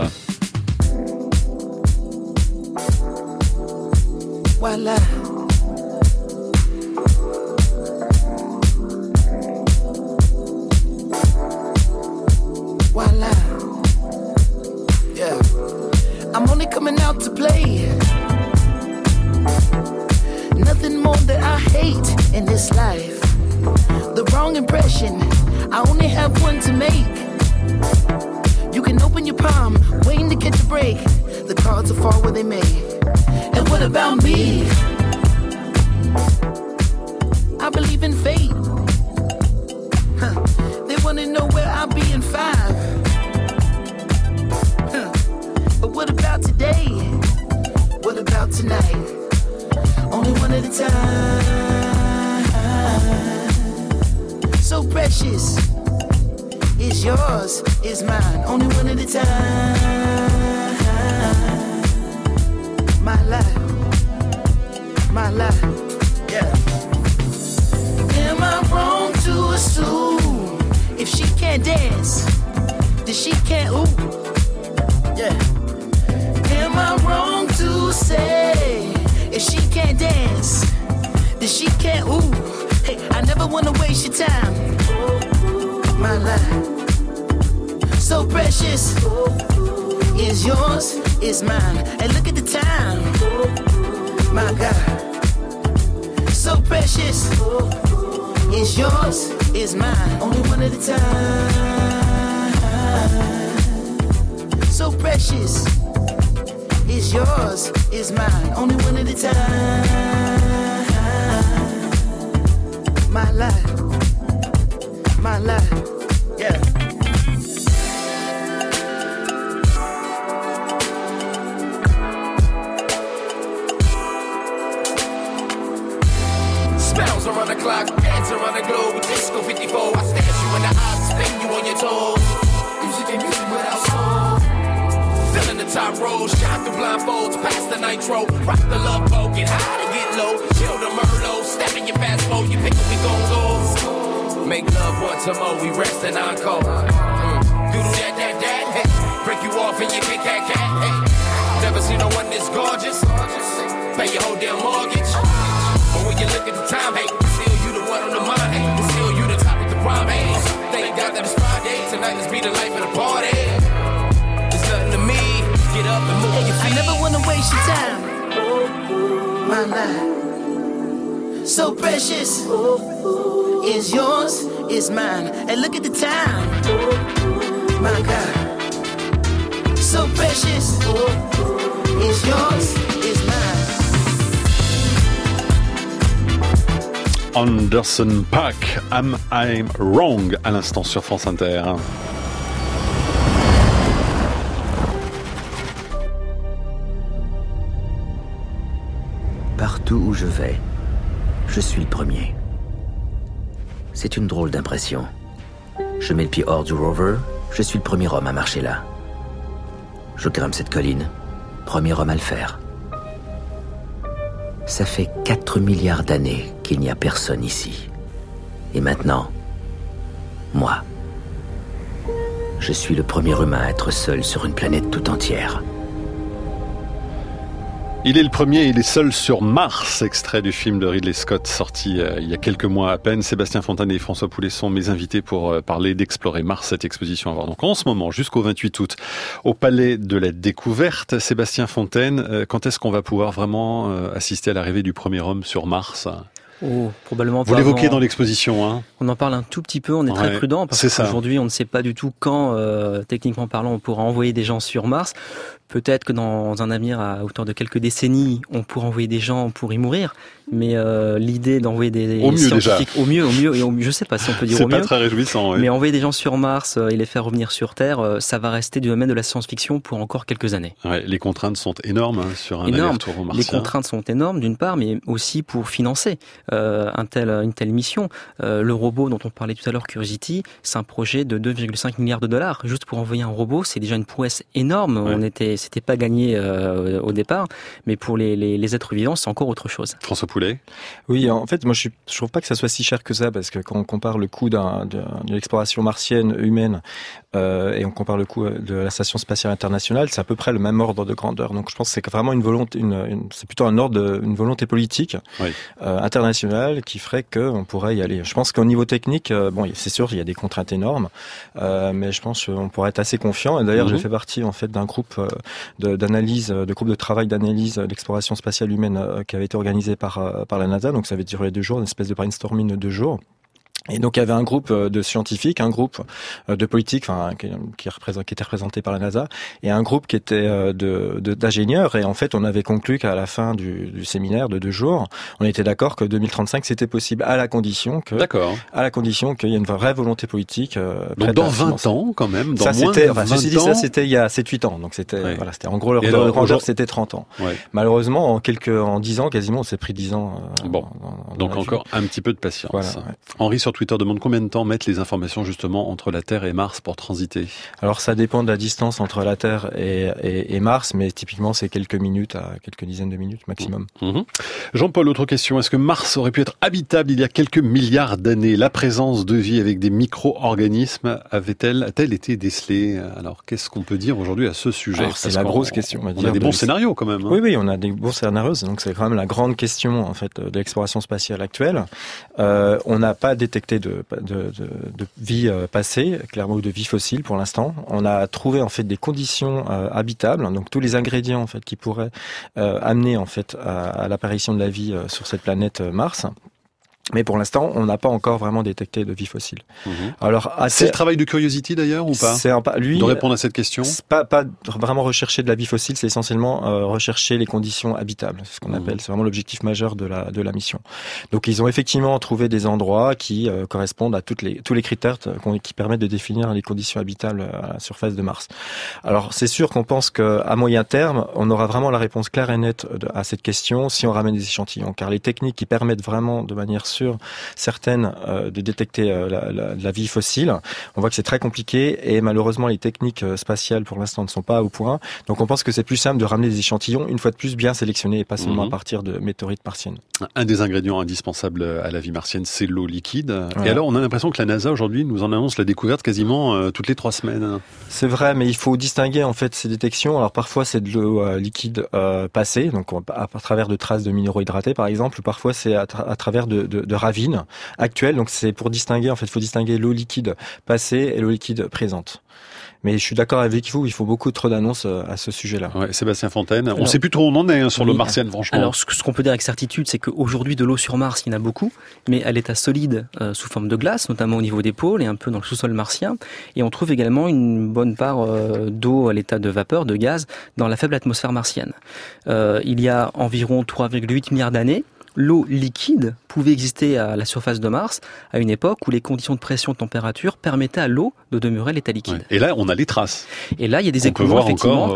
Voilà. Voilà. Yeah. I'm only coming out to play. Nothing more that I hate in this life. The wrong impression, I only have one to make. You can open your palm, waiting to catch a break. The cards will fall where they may. And what about me? I believe in fate. They wanna know where I'll be in 5. But what about today? What about tonight? Only one at a time. So precious. It's yours, it's mine. Only one at a time. My life. My life. Yeah. Am I wrong to assume if she can't dance, then she can't ooh? Yeah. Am I wrong to say if she can't dance, then she can't ooh? Hey, I never wanna waste your time. My life, so precious, is yours, is mine. And look at the time, my God. So precious, is yours, is mine. Only one at a time. So precious, is yours, is mine. Only one at a time. My life, my life, yeah. Spells around the clock, dance around the globe. Disco 54, I stare at you in the eyes, spin you on your toes. Music ain't music without soul. Filling the top row, shine through blindfolds, past the nitro. Rock the love boat, get high to get low. Chill the Merlot, step in your fast mode, you pick up, we gon' go. Make love once more, we rest and encore. Doodle that, hey. Break you off and you kick cat, hey. Never seen no one this gorgeous. Pay your whole damn mortgage. But when you look at the time, hey, still you the one on the mind, hey. Still you the topic, the prime, hey. Thank God that it's Friday, tonight let's be the life of the party. It's nothing to me, get up and move your feet. I never wanna waste your time. My life, so precious. Is yours, is mine. And look at the time. My God. So so precious. It's yours, it's mine. Anderson .Paak, Am I Wrong, à l'instant sur France Inter. Partout où je vais, je suis le premier. C'est une drôle d'impression. Je mets le pied hors du rover, je suis le premier homme à marcher là. Je grimpe cette colline, premier homme à le faire. Ça fait 4 milliards d'années qu'il n'y a personne ici. Et maintenant, moi, je suis le premier humain à être seul sur une planète tout entière. Il est le premier, il est seul sur Mars, extrait du film de Ridley Scott sorti il y a quelques mois à peine. Sébastien Fontaine et François Poulet sont mes invités pour parler d'Explorer Mars, cette exposition à voir donc en ce moment jusqu'au 28 août au Palais de la Découverte. Sébastien Fontaine, quand est-ce qu'on va pouvoir vraiment assister à l'arrivée du premier homme sur Mars ? Probablement pas. Vous l'évoquez dans l'exposition, hein ? On en parle un tout petit peu, on est très prudent parce qu'aujourd'hui on ne sait pas du tout quand, techniquement parlant, on pourra envoyer des gens sur Mars. Peut-être que dans un avenir à hauteur de quelques décennies, on pourra envoyer des gens pour y mourir. Mais l'idée d'envoyer des scientifiques au mieux, je sais pas si on peut dire au mieux. C'est pas très réjouissant. Oui. Mais envoyer des gens sur Mars et les faire revenir sur Terre, ça va rester du domaine de la science-fiction pour encore quelques années. Ouais, les contraintes sont énormes sur un aller-retour martien. Les contraintes sont énormes d'une part, mais aussi pour financer une telle mission. Le robot dont on parlait tout à l'heure, Curiosity, c'est un projet de 2,5 milliards de dollars. Juste pour envoyer un robot, c'est déjà une prouesse énorme. Ouais. C'était pas gagné au départ, mais pour les êtres vivants, c'est encore autre chose. François Poulet. Oui, en fait, moi je trouve pas que ça soit si cher que ça, parce que quand on compare le coût d'une exploration martienne humaine et on compare le coût de la station spatiale internationale, c'est à peu près le même ordre de grandeur. Donc je pense que c'est vraiment une volonté, c'est plutôt une volonté politique internationale qui ferait qu'on pourrait y aller. Je pense qu'au niveau technique, c'est sûr, il y a des contraintes énormes, mais je pense qu'on pourrait être assez confiant. Et d'ailleurs, j'ai fait partie en fait d'un groupe de groupe de travail d'analyse d'exploration spatiale humaine qui avait été organisé par la NASA, donc ça avait duré 2 jours, une espèce de brainstorming de 2 jours. Et donc il y avait un groupe de scientifiques, un groupe de politiques, qui était représenté par la NASA, et un groupe qui était d'ingénieurs. Et en fait, on avait conclu qu'à la fin du séminaire de 2 jours, on était d'accord que 2035 c'était possible, à la condition qu'il y ait une vraie volonté politique. Donc dans 20 ans, quand même, ça c'était il y a 7-8 ans. Donc c'était c'était en gros leur grandeur, c'était 30 ans. Ouais. Malheureusement, en 10 ans quasiment, on s'est pris 10 ans. Donc encore un petit peu de patience. Voilà, ouais. Henri sur Twitter demande combien de temps mettent les informations justement entre la Terre et Mars pour transiter. Alors ça dépend de la distance entre la Terre et Mars, mais typiquement c'est quelques minutes à quelques dizaines de minutes maximum. Jean-Paul, autre question. Est-ce que Mars aurait pu être habitable il y a quelques milliards d'années ? La présence de vie avec des micro-organismes a-t-elle été décelée ? Alors qu'est-ce qu'on peut dire aujourd'hui à ce sujet ? Alors, c'est la grosse question. On a des bons scénarios quand même. Oui, on a des bons scénarios. Donc c'est quand même la grande question en fait de l'exploration spatiale actuelle. On n'a pas détecté de vie passée, clairement, ou de vie fossile pour l'instant. On a trouvé en fait des conditions habitables, donc tous les ingrédients en fait qui pourraient amener en fait à l'apparition de la vie sur cette planète Mars. Mais pour l'instant, on n'a pas encore vraiment détecté de vie fossile. Alors, c'est le travail de Curiosity d'ailleurs ou pas ? Lui, de répondre à cette question. Pas vraiment rechercher de la vie fossile, c'est essentiellement rechercher les conditions habitables. C'est ce qu'on appelle, c'est vraiment l'objectif majeur de la mission. Donc, ils ont effectivement trouvé des endroits qui correspondent à tous les critères qui permettent de définir les conditions habitables à la surface de Mars. Alors, c'est sûr qu'on pense qu'à moyen terme, on aura vraiment la réponse claire et nette à cette question si on ramène des échantillons, car les techniques qui permettent vraiment de manière certaines de détecter la vie fossile. On voit que c'est très compliqué et malheureusement les techniques spatiales pour l'instant ne sont pas au point. Donc on pense que c'est plus simple de ramener des échantillons une fois de plus bien sélectionnés et pas seulement à partir de météorites martiennes. Un des ingrédients indispensables à la vie martienne, c'est l'eau liquide. Voilà. Et alors on a l'impression que la NASA aujourd'hui nous en annonce la découverte quasiment toutes les 3 semaines. C'est vrai, mais il faut distinguer en fait ces détections. Alors parfois c'est de l'eau liquide passée, donc à travers de traces de minéraux hydratés par exemple, ou parfois c'est à travers de de ravines actuelles. Donc c'est pour distinguer, en fait, il faut distinguer l'eau liquide passée et l'eau liquide présente. Mais je suis d'accord avec vous, il faut beaucoup trop d'annonces à ce sujet-là. Ouais, Sébastien Fontaine, on ne sait plus trop où on en est sur le Martienne, franchement. Alors, ce qu'on peut dire avec certitude, c'est qu'aujourd'hui, de l'eau sur Mars, il y en a beaucoup, mais à l'état solide, sous forme de glace, notamment au niveau des pôles et un peu dans le sous-sol martien. Et on trouve également une bonne part d'eau à l'état de vapeur, de gaz, dans la faible atmosphère martienne. Il y a environ 3,8 milliards d'années, l'eau liquide pouvait exister à la surface de Mars à une époque où les conditions de pression et de température permettaient à l'eau de demeurer à l'état liquide. Ouais. Et là, on a les traces. Et là, il y a des écoulements effectivement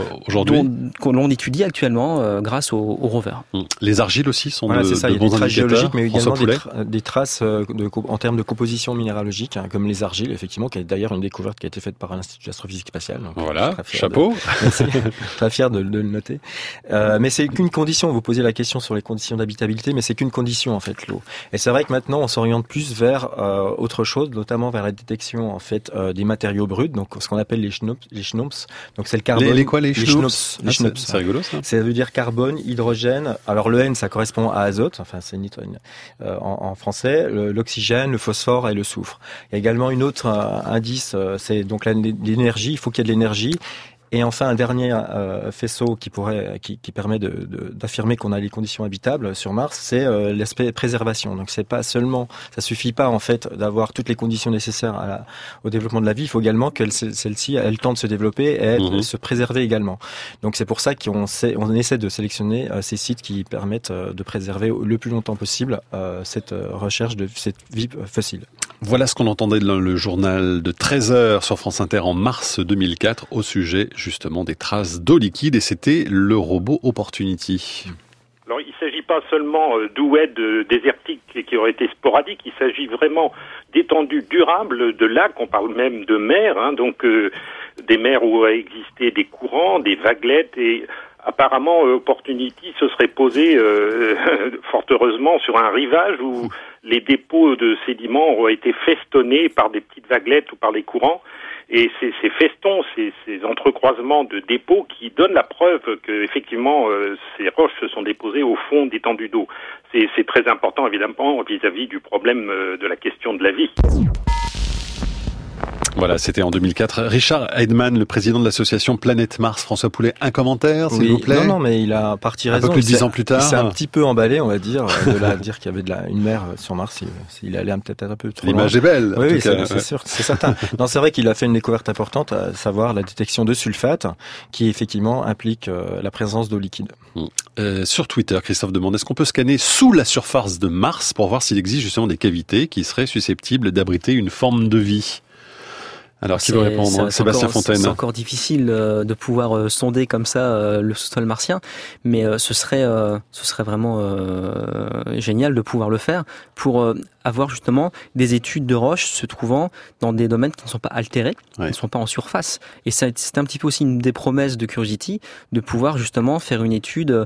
que l'on étudie actuellement grâce au rover. Les argiles aussi sont c'est ça, de bons traces géologiques, mais également indicateurs. des traces en termes de composition minéralogique, comme les argiles, effectivement, qui est d'ailleurs une découverte qui a été faite par l'Institut d'astrophysique spatiale. Donc, voilà, chapeau. Très fier de le noter. Mais c'est qu'une condition. Vous posez la question sur les conditions d'habitabilité, mais c'est qu'une condition en fait, l'eau. Et c'est vrai que maintenant on s'oriente plus vers autre chose, notamment vers la détection en fait des matériaux bruts, donc ce qu'on appelle les schnupps. Donc c'est le carbone. Les quoi, les schnupps? Les schnupps. C'est rigolo ça. Ça veut dire carbone, hydrogène. Alors le N ça correspond à azote, enfin c'est nitrogène en français, l'oxygène, le phosphore et le soufre. Il y a également une autre indice, c'est donc l'énergie. Il faut qu'il y ait de l'énergie. Et enfin, un dernier faisceau qui permet d'affirmer qu'on a les conditions habitables sur Mars, c'est l'aspect préservation. Donc c'est pas seulement, ça suffit pas en fait d'avoir toutes les conditions nécessaires au développement de la vie. Il faut également que celle-ci ait le temps de se développer et se préserver également. Donc c'est pour ça qu'on essaie de sélectionner ces sites qui permettent de préserver le plus longtemps possible cette recherche de cette vie fossile. Voilà ce qu'on entendait dans le journal de 13h sur France Inter en mars 2004 au sujet justement des traces d'eau liquide, et c'était le robot Opportunity. Alors il ne s'agit pas seulement d'oueds désertiques qui auraient été sporadiques, il s'agit vraiment d'étendues durables de lacs, on parle même de mers, donc des mers où a existé des courants, des vaguelettes, et apparemment Opportunity se serait posé fort heureusement sur un rivage où les dépôts de sédiments auraient été festonnés par des petites vaguelettes ou par les courants. Et ces festons, ces entrecroisements de dépôts qui donnent la preuve que effectivement ces roches se sont déposées au fond d'étendues d'eau. C'est très important évidemment vis-à-vis du problème de la question de la vie. Voilà, c'était en 2004. Richard Heidman, le président de l'association Planète Mars. François Poulet, un commentaire, s'il vous plaît? Non, mais il a parti raison. Un peu plus de 10 ans plus tard. Il s'est un petit peu emballé, on va dire, de dire qu'il y avait une mer sur Mars. Il allait peut-être un peu trop loin. L'image est belle. Oui, c'est sûr, c'est certain. Non, c'est vrai qu'il a fait une découverte importante, à savoir la détection de sulfate, qui effectivement implique la présence d'eau liquide. Sur Twitter, Christophe demande, est-ce qu'on peut scanner sous la surface de Mars pour voir s'il existe justement des cavités qui seraient susceptibles d'abriter une forme de vie? Alors, qui veut répondre? Sébastien Fontaine. C'est encore difficile de pouvoir sonder comme ça le sous-sol martien, mais ce serait vraiment génial de pouvoir le faire pour avoir justement des études de roches se trouvant dans des domaines qui ne sont pas altérés, qui ne sont pas en surface. Et c'est un petit peu aussi une des promesses de Curiosity, de pouvoir justement faire une étude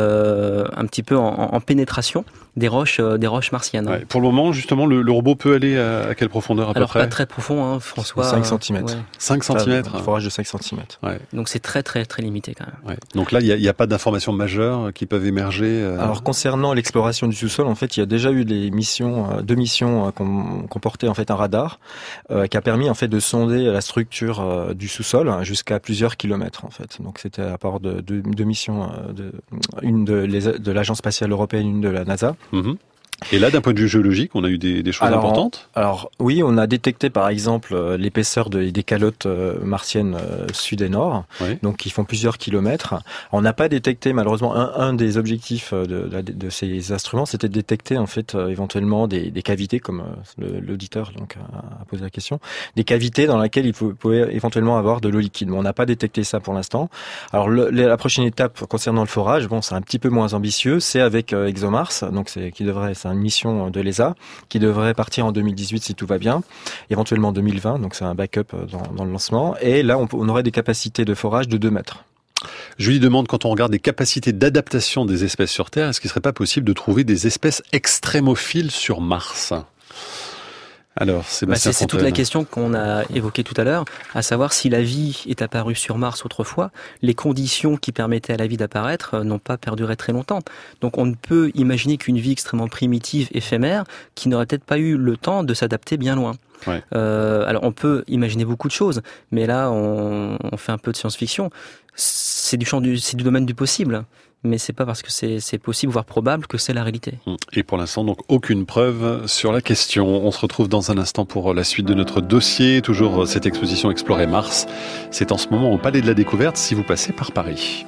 un petit peu en pénétration des roches martiennes. Ouais, pour le moment, justement, le robot peut aller à quelle profondeur à peu près? Alors pas très profond, François. 5 cm. Ouais. 5 cm. Un forage de 5 cm. Ouais. Donc c'est très très très limité quand même. Ouais. Donc là, il n'y a pas d'informations majeures qui peuvent émerger. Alors concernant l'exploration du sous-sol, en fait, il y a déjà eu deux missions comportaient en fait un radar qui a permis en fait de sonder la structure du sous-sol jusqu'à plusieurs kilomètres en fait. Donc c'était à part de deux missions, une de l'Agence spatiale européenne, une de la NASA. Mmh. Et là, d'un point de vue géologique, on a eu des choses importantes? Alors oui, on a détecté par exemple l'épaisseur des calottes martiennes sud et nord, donc qui font plusieurs kilomètres. On n'a pas détecté malheureusement un des objectifs de ces instruments, c'était de détecter en fait éventuellement des cavités, comme l'auditeur donc a posé la question, des cavités dans lesquelles il pouvait éventuellement avoir de l'eau liquide. Mais on n'a pas détecté ça pour l'instant. Alors la prochaine étape concernant le forage, c'est un petit peu moins ambitieux, c'est avec ExoMars, donc c'est une mission de l'ESA qui devrait partir en 2018 si tout va bien, éventuellement 2020, donc c'est un backup dans le lancement. Et là, on aurait des capacités de forage de 2 mètres. Julie demande, quand on regarde les capacités d'adaptation des espèces sur Terre, est-ce qu'il ne serait pas possible de trouver des espèces extrémophiles sur Mars? Alors, Sébastien c'est toute la question qu'on a évoquée tout à l'heure, à savoir si la vie est apparue sur Mars autrefois, les conditions qui permettaient à la vie d'apparaître n'ont pas perduré très longtemps. Donc on ne peut imaginer qu'une vie extrêmement primitive, éphémère, qui n'aurait peut-être pas eu le temps de s'adapter bien loin. Ouais. Alors on peut imaginer beaucoup de choses, mais là on fait un peu de science-fiction. C'est du domaine du possible. Mais c'est pas parce que c'est possible, voire probable, que c'est la réalité. Et pour l'instant, donc, aucune preuve sur la question. On se retrouve dans un instant pour la suite de notre dossier. Toujours cette exposition Explorer Mars. C'est en ce moment au Palais de la Découverte, si vous passez par Paris.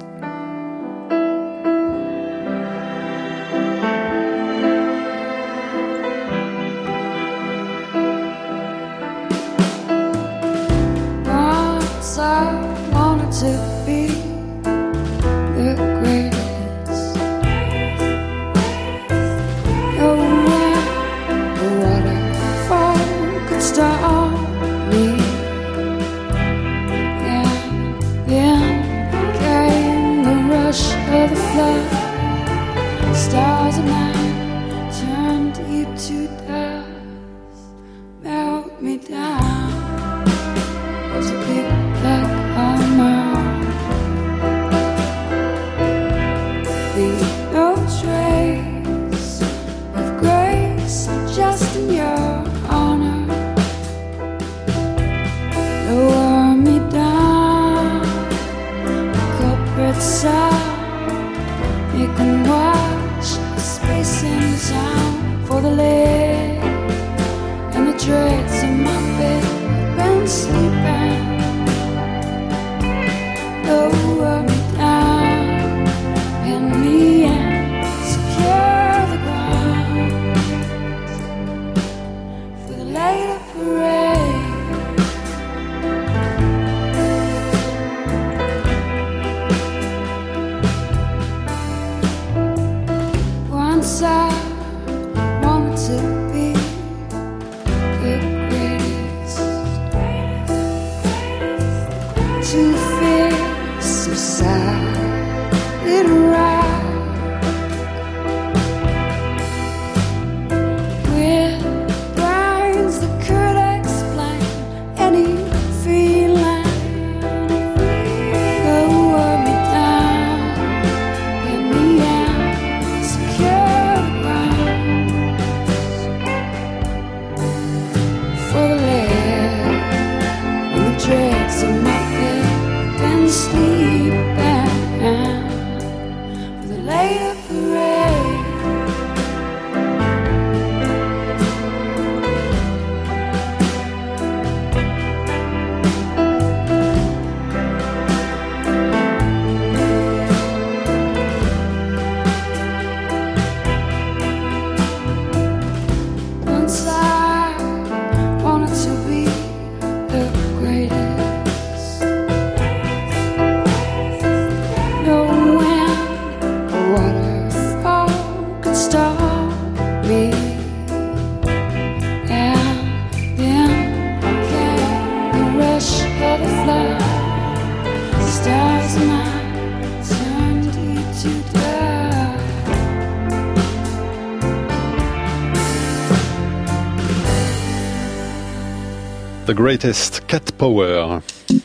The Greatest Cat Power.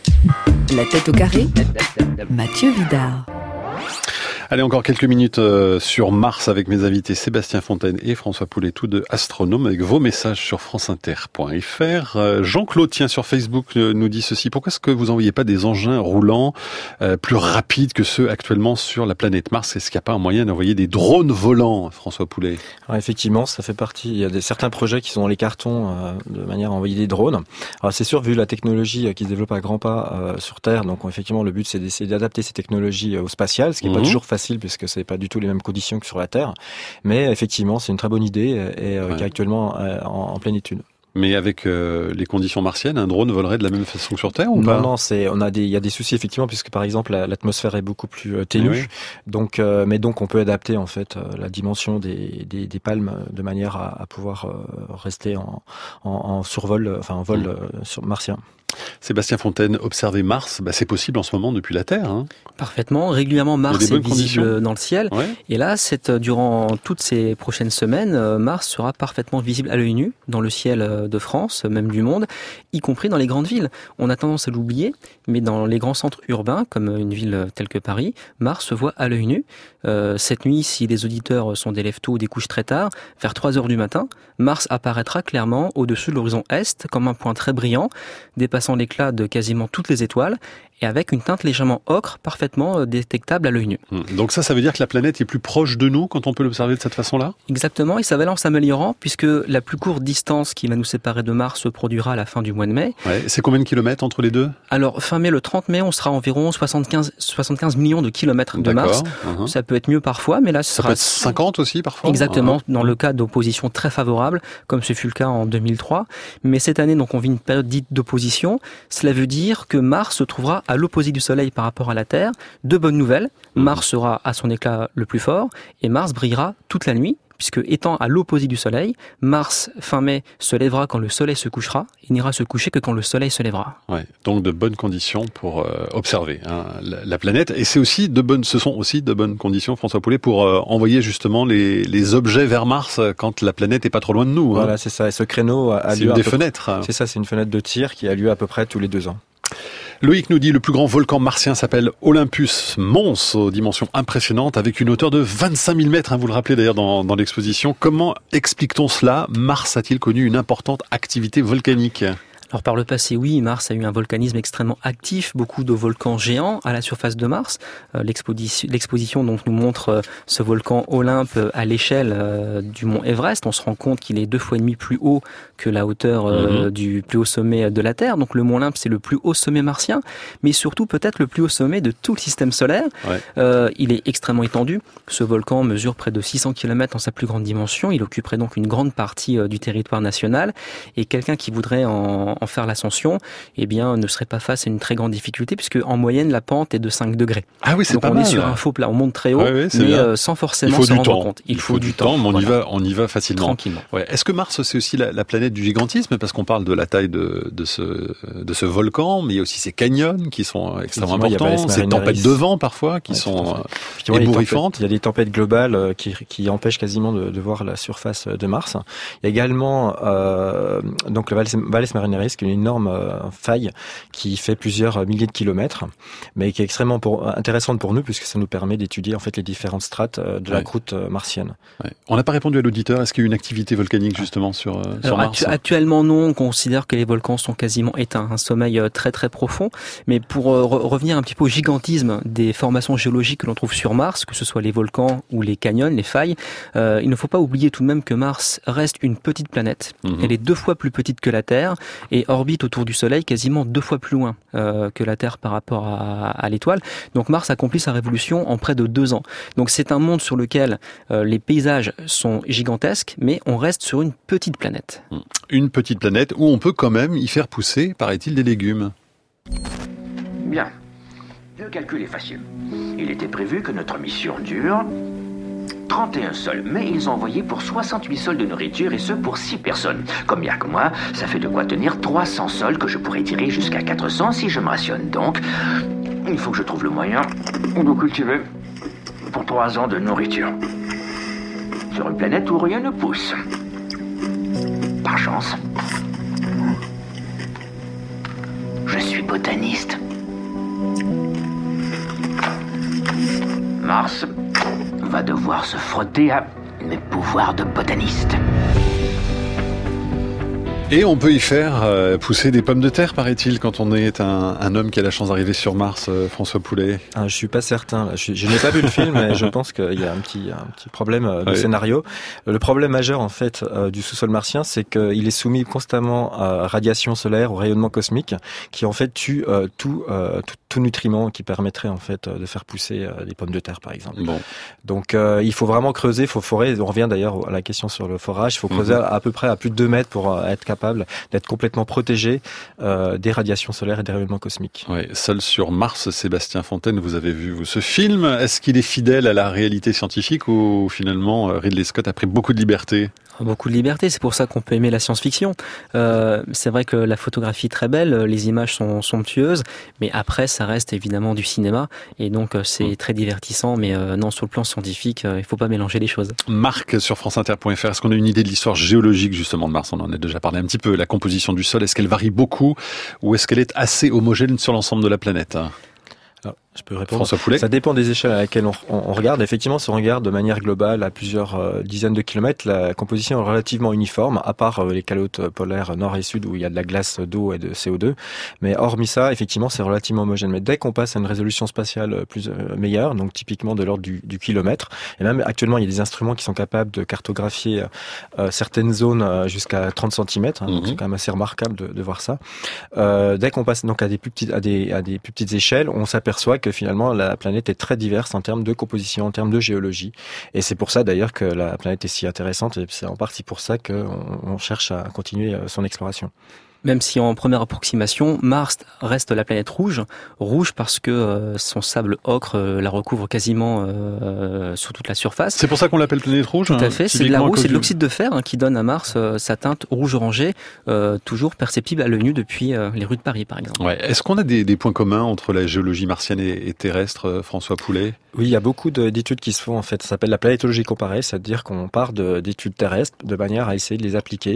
La tête au carré, Mathieu Vidard. Allez, encore quelques minutes sur Mars avec mes invités Sébastien Fontaine et François Poulet, tous deux astronomes, avec vos messages sur franceinter.fr. Jean-Claude, tiens, sur Facebook, nous dit ceci. Pourquoi est-ce que vous n'envoyez pas des engins roulants plus rapides que ceux actuellement sur la planète Mars? Est-ce qu'il n'y a pas un moyen d'envoyer des drones volants, François Poulet? Alors effectivement, ça fait partie. Il y a certains projets qui sont dans les cartons de manière à envoyer des drones. Alors c'est sûr, vu la technologie qui se développe à grands pas sur Terre, donc effectivement le but c'est d'essayer d'adapter ces technologies au spatial, ce qui n'est pas toujours facile puisque c'est pas du tout les mêmes conditions que sur la Terre. Mais effectivement, c'est une très bonne idée et qui est actuellement en pleine étude. Mais avec les conditions martiennes, un drone volerait de la même façon que sur Terre ou pas? Non, il y a des soucis effectivement puisque par exemple l'atmosphère est beaucoup plus ténue. Oui. Donc, mais donc on peut adapter en fait la dimension des palmes de manière à pouvoir rester en survol, enfin en vol sur martien. Sébastien Fontaine, observer Mars, c'est possible en ce moment depuis la Terre. Hein. Parfaitement. Régulièrement, Mars est visible dans le ciel. Ouais. Et là, durant toutes ces prochaines semaines, Mars sera parfaitement visible à l'œil nu dans le ciel de France, même du monde, y compris dans les grandes villes. On a tendance à l'oublier, mais dans les grands centres urbains, comme une ville telle que Paris, Mars se voit à l'œil nu. Cette nuit, si les auditeurs sont des lève-tôt ou des couches très tard, vers 3 heures du matin, Mars apparaîtra clairement au-dessus de l'horizon est, comme un point très brillant, dépassant l'éclat de quasiment toutes les étoiles, et avec une teinte légèrement ocre, parfaitement détectable à l'œil nu. Donc ça veut dire que la planète est plus proche de nous quand on peut l'observer de cette façon-là ? Exactement, et ça va aller en s'améliorant, puisque la plus courte distance qui va nous séparer de Mars se produira à la fin du mois de mai. Ouais. C'est combien de kilomètres entre les deux ? Alors, fin mai, le 30 mai, on sera à environ 75 millions de kilomètres de Mars. Ça peut être mieux parfois, mais là, ça peut être 50 aussi parfois. Exactement, dans le cas d'opposition très favorable, comme ce fut le cas en 2003. Mais cette année, donc, on vit une période dite d'opposition. Cela veut dire que Mars se trouvera à l'opposé du Soleil par rapport à la Terre. De bonnes nouvelles, Mars sera à son éclat le plus fort et Mars brillera toute la nuit, puisque étant à l'opposé du Soleil, Mars, fin mai, se lèvera quand le Soleil se couchera, il n'ira se coucher que quand le Soleil se lèvera. Ouais, donc de bonnes conditions pour observer la planète. Et ce sont aussi de bonnes conditions, François Poulet, pour envoyer justement les objets vers Mars quand la planète est pas trop loin de nous. Voilà, c'est ça. Et ce créneau a lieu... C'est une des fenêtres. C'est ça, c'est une fenêtre de tir qui a lieu à peu près tous les 2 ans. Loïc nous dit le plus grand volcan martien s'appelle Olympus Mons, aux dimensions impressionnantes, avec une hauteur de 25 000 mètres. Vous le rappelez d'ailleurs dans l'exposition. Comment explique-t-on cela ? Mars a-t-il connu une importante activité volcanique ? Alors par le passé, oui, Mars a eu un volcanisme extrêmement actif, beaucoup de volcans géants à la surface de Mars. L'exposition donc nous montre ce volcan Olympe à l'échelle du mont Everest. On se rend compte qu'il est 2,5 fois plus haut que la hauteur du plus haut sommet de la Terre. Donc le mont Olympe, c'est le plus haut sommet martien, mais surtout peut-être le plus haut sommet de tout le système solaire. Ouais. Il est extrêmement étendu. Ce volcan mesure près de 600 km en sa plus grande dimension. Il occuperait donc une grande partie du territoire national. Et quelqu'un qui voudrait en faire l'ascension, ne serait pas face à une très grande difficulté, puisque en moyenne la pente est de 5 degrés. Ah oui, c'est donc pas on mal. est sur un faux plat, on monte très haut, mais sans forcément s'en rendre compte. Il faut du temps, mais on y va facilement. Tranquillement. Ouais. Est-ce que Mars c'est aussi la planète du gigantisme, parce qu'on parle de la taille de ce volcan, mais il y a aussi ces canyons qui sont extrêmement importants, ces tempêtes de vent parfois qui sont ébouriffantes. Il y a des tempêtes globales qui empêchent quasiment de voir la surface de Mars. Il y a également donc le Valles Marineris, qui est une énorme faille qui fait plusieurs milliers de kilomètres, mais qui est extrêmement intéressante pour nous, puisque ça nous permet d'étudier en fait les différentes strates de la croûte martienne. Ouais. On n'a pas répondu à l'auditeur. Est-ce qu'il y a une activité volcanique justement sur Mars ? Actuellement non, on considère que les volcans sont quasiment éteints, un sommeil très très profond. Mais pour revenir un petit peu au gigantisme des formations géologiques que l'on trouve sur Mars, que ce soit les volcans ou les canyons, les failles, il ne faut pas oublier tout de même que Mars reste une petite planète. Elle est 2 fois plus petite que la Terre et orbite autour du Soleil quasiment 2 fois plus loin que la Terre par rapport à l'étoile. Donc Mars accomplit sa révolution en près de 2 ans. Donc c'est un monde sur lequel les paysages sont gigantesques, mais on reste sur une petite planète. Une petite planète où on peut quand même y faire pousser, paraît-il, des légumes. Bien. Le calcul est facile. Il était prévu que notre mission dure 31 sols, mais ils ont envoyé pour 68 sols de nourriture, et ce pour 6 personnes. Comme il n'y a que moi, ça fait de quoi tenir 300 sols que je pourrais tirer jusqu'à 400 si je me rationne. Donc, il faut que je trouve le moyen de cultiver pour 3 ans de nourriture. Sur une planète où rien ne pousse. Par chance, je suis botaniste. Mars va devoir se frotter à mes pouvoirs de botaniste. Et on peut y faire pousser des pommes de terre, paraît-il, quand on est un homme qui a la chance d'arriver sur Mars, François Poulet. Je suis pas certain. Je n'ai pas vu le film, mais je pense qu'il y a un petit problème de scénario. Le problème majeur, en fait, du sous-sol martien, c'est qu'il est soumis constamment à radiation solaire, au rayonnement cosmique, qui en fait tue tout nutriment qui permettrait en fait de faire pousser des pommes de terre, par exemple. Bon. Donc il faut vraiment creuser, il faut forer. On revient d'ailleurs à la question sur le forage. Il faut creuser à peu près à plus de 2 mètres pour être capable d'être complètement protégé des radiations solaires et des rayonnements cosmiques. Oui, seul sur Mars, Sébastien Fontaine, vous avez vu ce film. Est-ce qu'il est fidèle à la réalité scientifique ou finalement Ridley Scott a pris beaucoup de liberté ? Beaucoup de liberté, c'est pour ça qu'on peut aimer la science-fiction. C'est vrai que la photographie est très belle, les images sont somptueuses, mais après ça reste évidemment du cinéma, et donc c'est très divertissant, mais non, sur le plan scientifique, il faut pas mélanger les choses. Marc, sur franceinter.fr, est-ce qu'on a une idée de l'histoire géologique justement de Mars? On en a déjà parlé un petit peu, la composition du sol, est-ce qu'elle varie beaucoup, ou est-ce qu'elle est assez homogène sur l'ensemble de la planète? Alors, je peux répondre. François Poulet. Ça dépend des échelles à laquelle on regarde. Effectivement, si on regarde de manière globale à plusieurs dizaines de kilomètres, la composition est relativement uniforme, à part les calottes polaires nord et sud où il y a de la glace d'eau et de CO2. Mais hormis ça, effectivement, c'est relativement homogène. Mais dès qu'on passe à une résolution spatiale plus meilleure, donc typiquement de l'ordre du kilomètre, et même actuellement, il y a des instruments qui sont capables de cartographier certaines zones jusqu'à 30 cm. Donc c'est quand même assez remarquable de voir ça. Dès qu'on passe donc à des plus petites échelles, on s'aperçoit que finalement la planète est très diverse en termes de composition, en termes de géologie. Et c'est pour ça d'ailleurs que la planète est si intéressante, et c'est en partie pour ça qu'on cherche à continuer son exploration. Même si en première approximation, Mars reste la planète rouge parce que son sable ocre la recouvre quasiment sur toute la surface. C'est pour ça qu'on l'appelle planète rouge. Tout à fait, c'est de la rouge, c'est de l'oxyde de fer qui donne à Mars sa teinte rouge orangé, toujours perceptible à l'œil nu depuis les rues de Paris par exemple. Ouais. Est-ce qu'on a des points communs entre la géologie martienne et terrestre, François Poulet? Oui, il y a beaucoup d'études qui se font en fait. Ça s'appelle la planétologie comparée, c'est-à-dire qu'on part d'études terrestres de manière à essayer de les appliquer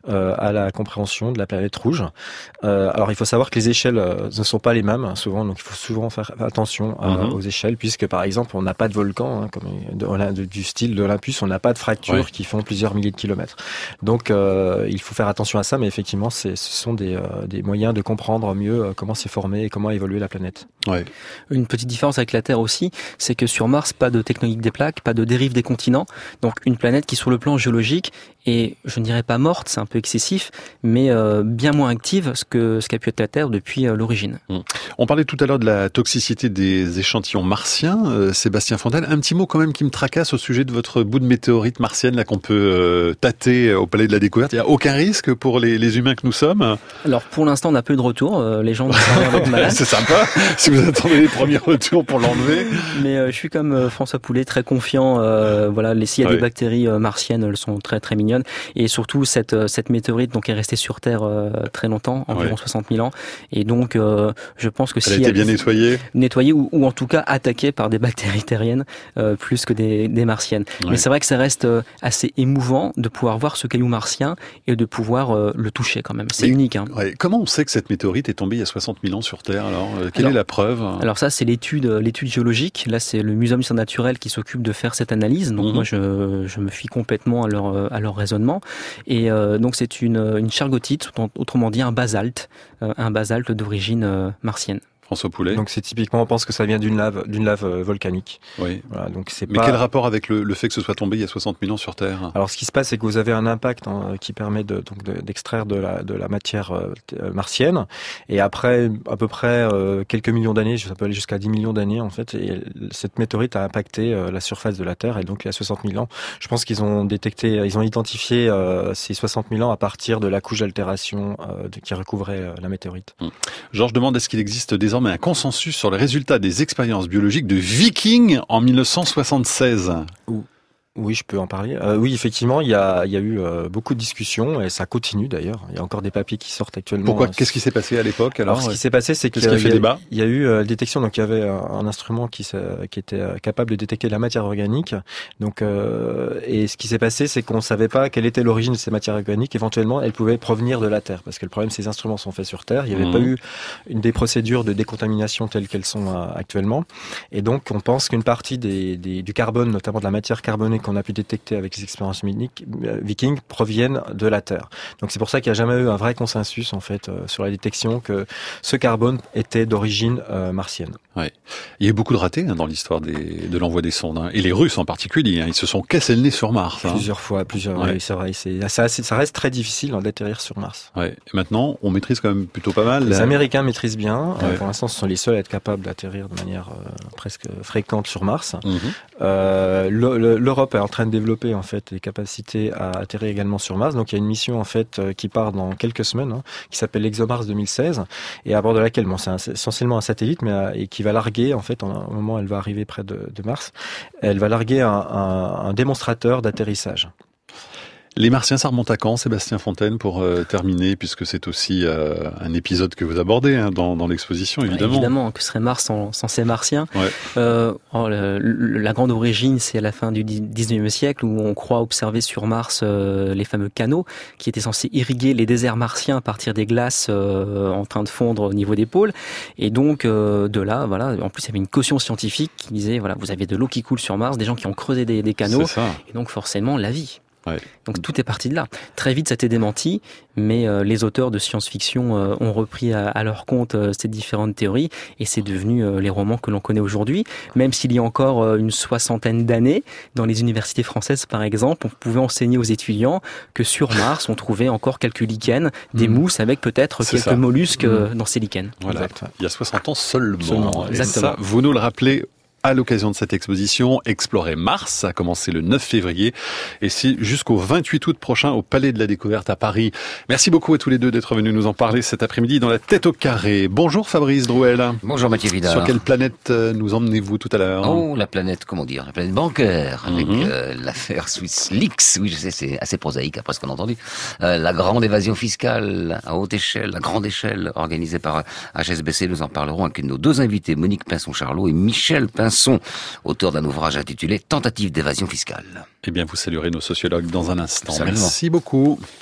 à la compréhension de la planète rouge. Alors il faut savoir que les échelles ne sont pas les mêmes souvent, donc il faut souvent faire attention aux échelles, puisque par exemple on n'a pas de volcan comme du style de l'Olympus, on n'a pas de fractures qui font plusieurs milliers de kilomètres. Donc il faut faire attention à ça, mais effectivement ce sont des moyens de comprendre mieux comment s'est formée et comment a évolué la planète. Ouais. Une petite différence avec la Terre aussi, c'est que sur Mars, pas de tectonique des plaques, pas de dérive des continents, donc une planète qui sur le plan géologique est, je ne dirais pas morte, c'est un peu excessif, mais bien moins active ce qu'a pu être la Terre depuis l'origine. On parlait tout à l'heure de la toxicité des échantillons martiens. Sébastien Fontaine, un petit mot quand même qui me tracasse au sujet de votre bout de météorite martienne là qu'on peut tâter au Palais de la Découverte. Il n'y a aucun risque pour les humains que nous sommes? Alors pour l'instant, on n'a pas eu de retour. Les gens ne sont pas malades. C'est sympa, si vous attendez les premiers retours pour l'enlever. Mais je suis comme François Poulet, très confiant. Voilà, s'il y a des bactéries martiennes, elles sont très très mignonnes. Et surtout, cette météorite donc est restée sur Terre très longtemps, environ 60 000 ans. Et donc, je pense que si elle a été bien nettoyée ou en tout cas attaquée par des bactéries terriennes plus que des martiennes. Ouais. Mais c'est vrai que ça reste assez émouvant de pouvoir voir ce caillou martien et de pouvoir le toucher quand même. C'est unique. Hein. Ouais. Comment on sait que cette météorite est tombée il y a 60 000 ans sur Terre alors quelle est la preuve? Alors ça, c'est l'étude géologique. Là, c'est le Muséum d'histoire naturelle qui s'occupe de faire cette analyse. Donc moi, je me fie complètement à leur raisonnement. Et donc c'est une chargotite, autrement dit un basalte d'origine martienne. François Poulet. Donc c'est typiquement, on pense que ça vient d'une lave volcanique. Oui. Voilà, donc Mais quel rapport avec le fait que ce soit tombé il y a 60 000 ans sur Terre? Alors ce qui se passe, c'est que vous avez un impact qui permet d'extraire de la matière martienne, et après à peu près quelques millions d'années, ça peut aller jusqu'à 10 millions d'années en fait, et cette météorite a impacté la surface de la Terre, et donc il y a 60 000 ans, je pense qu'ils ont identifié ces 60 000 ans à partir de la couche d'altération qui recouvrait la météorite. Georges demande, est-ce qu'il existe désormais un consensus sur les résultats des expériences biologiques de Viking en 1976? Oui, je peux en parler. Oui, effectivement, il y a eu beaucoup de discussions, et ça continue d'ailleurs. Il y a encore des papiers qui sortent actuellement. Pourquoi? Qu'est-ce qui s'est passé à l'époque alors? Ce qui s'est passé, c'est qu'il y a eu détection. Donc il y avait un instrument qui était capable de détecter la matière organique. Donc et ce qui s'est passé, c'est qu'on savait pas quelle était l'origine de ces matières organiques. Éventuellement, elles pouvaient provenir de la Terre, parce que le problème, ces instruments sont faits sur Terre. Il n'y avait pas eu des procédures de décontamination telles qu'elles sont actuellement. Et donc, on pense qu'une partie du carbone, notamment de la matière carbonée qu'on a pu détecter avec les expériences Viking proviennent de la Terre. Donc c'est pour ça qu'il n'y a jamais eu un vrai consensus en fait sur la détection que ce carbone était d'origine martienne. Ouais. Il y a eu beaucoup de ratés dans l'histoire de l'envoi des sondes, et les Russes en particulier. Ils se sont cassés le nez sur Mars. Plusieurs fois. Oui, c'est vrai. Ça reste très difficile d'atterrir sur Mars. Ouais. Et maintenant, on maîtrise quand même plutôt pas mal. Les Américains maîtrisent bien. Pour l'instant, ce sont les seuls à être capables d'atterrir de manière presque fréquente sur Mars. L'Europe est en train de développer en fait des capacités à atterrir également sur Mars. Donc il y a une mission en fait qui part dans quelques semaines, qui s'appelle ExoMars 2016, et à bord de laquelle c'est essentiellement un satellite, et qui va larguer en fait au moment où elle va arriver près de Mars, elle va larguer un démonstrateur d'atterrissage. Les Martiens, ça remonte à quand, Sébastien Fontaine, pour terminer, puisque c'est aussi un épisode que vous abordez dans l'exposition, évidemment. Évidemment, que serait Mars sans ces Martiens. La grande origine, c'est à la fin du 19e siècle, où on croit observer sur Mars les fameux canaux qui étaient censés irriguer les déserts martiens à partir des glaces en train de fondre au niveau des pôles. Et donc, de là, voilà, en plus, il y avait une caution scientifique qui disait, voilà, vous avez de l'eau qui coule sur Mars, des gens qui ont creusé des canaux, et donc forcément la vie. Ouais. Donc tout est parti de là. Très vite, ça a été démenti, mais les auteurs de science-fiction ont repris à leur compte ces différentes théories, et c'est devenu les romans que l'on connaît aujourd'hui. Même s'il y a encore une 60aine d'années, dans les universités françaises par exemple, on pouvait enseigner aux étudiants que sur Mars, on trouvait encore quelques lichens, des mousses avec peut-être quelques mollusques dans ces lichens. Voilà. Exact. Il y a 60 ans seulement. Et ça, vous nous le rappelez à l'occasion de cette exposition Explorer Mars. Ça a commencé le 9 février et c'est jusqu'au 28 août prochain au Palais de la Découverte à Paris. Merci beaucoup à tous les deux d'être venus nous en parler cet après-midi dans La Tête au carré. Bonjour Fabrice Drouel. Bonjour Mathieu Vidard. Sur quelle planète nous emmenez-vous tout à l'heure? Oh, la planète, comment dire, la planète bancaire, avec l'affaire SwissLeaks. Oui, je sais, c'est assez prosaïque après ce qu'on a entendu. La grande évasion fiscale à haute échelle, la grande échelle organisée par HSBC. Nous en parlerons avec nos deux invités, Monique Pinson-Charlot et Michel Pinson, auteur d'un ouvrage intitulé Tentative d'évasion fiscale. Eh bien, vous saluerez nos sociologues dans un instant. Absolument. Merci beaucoup.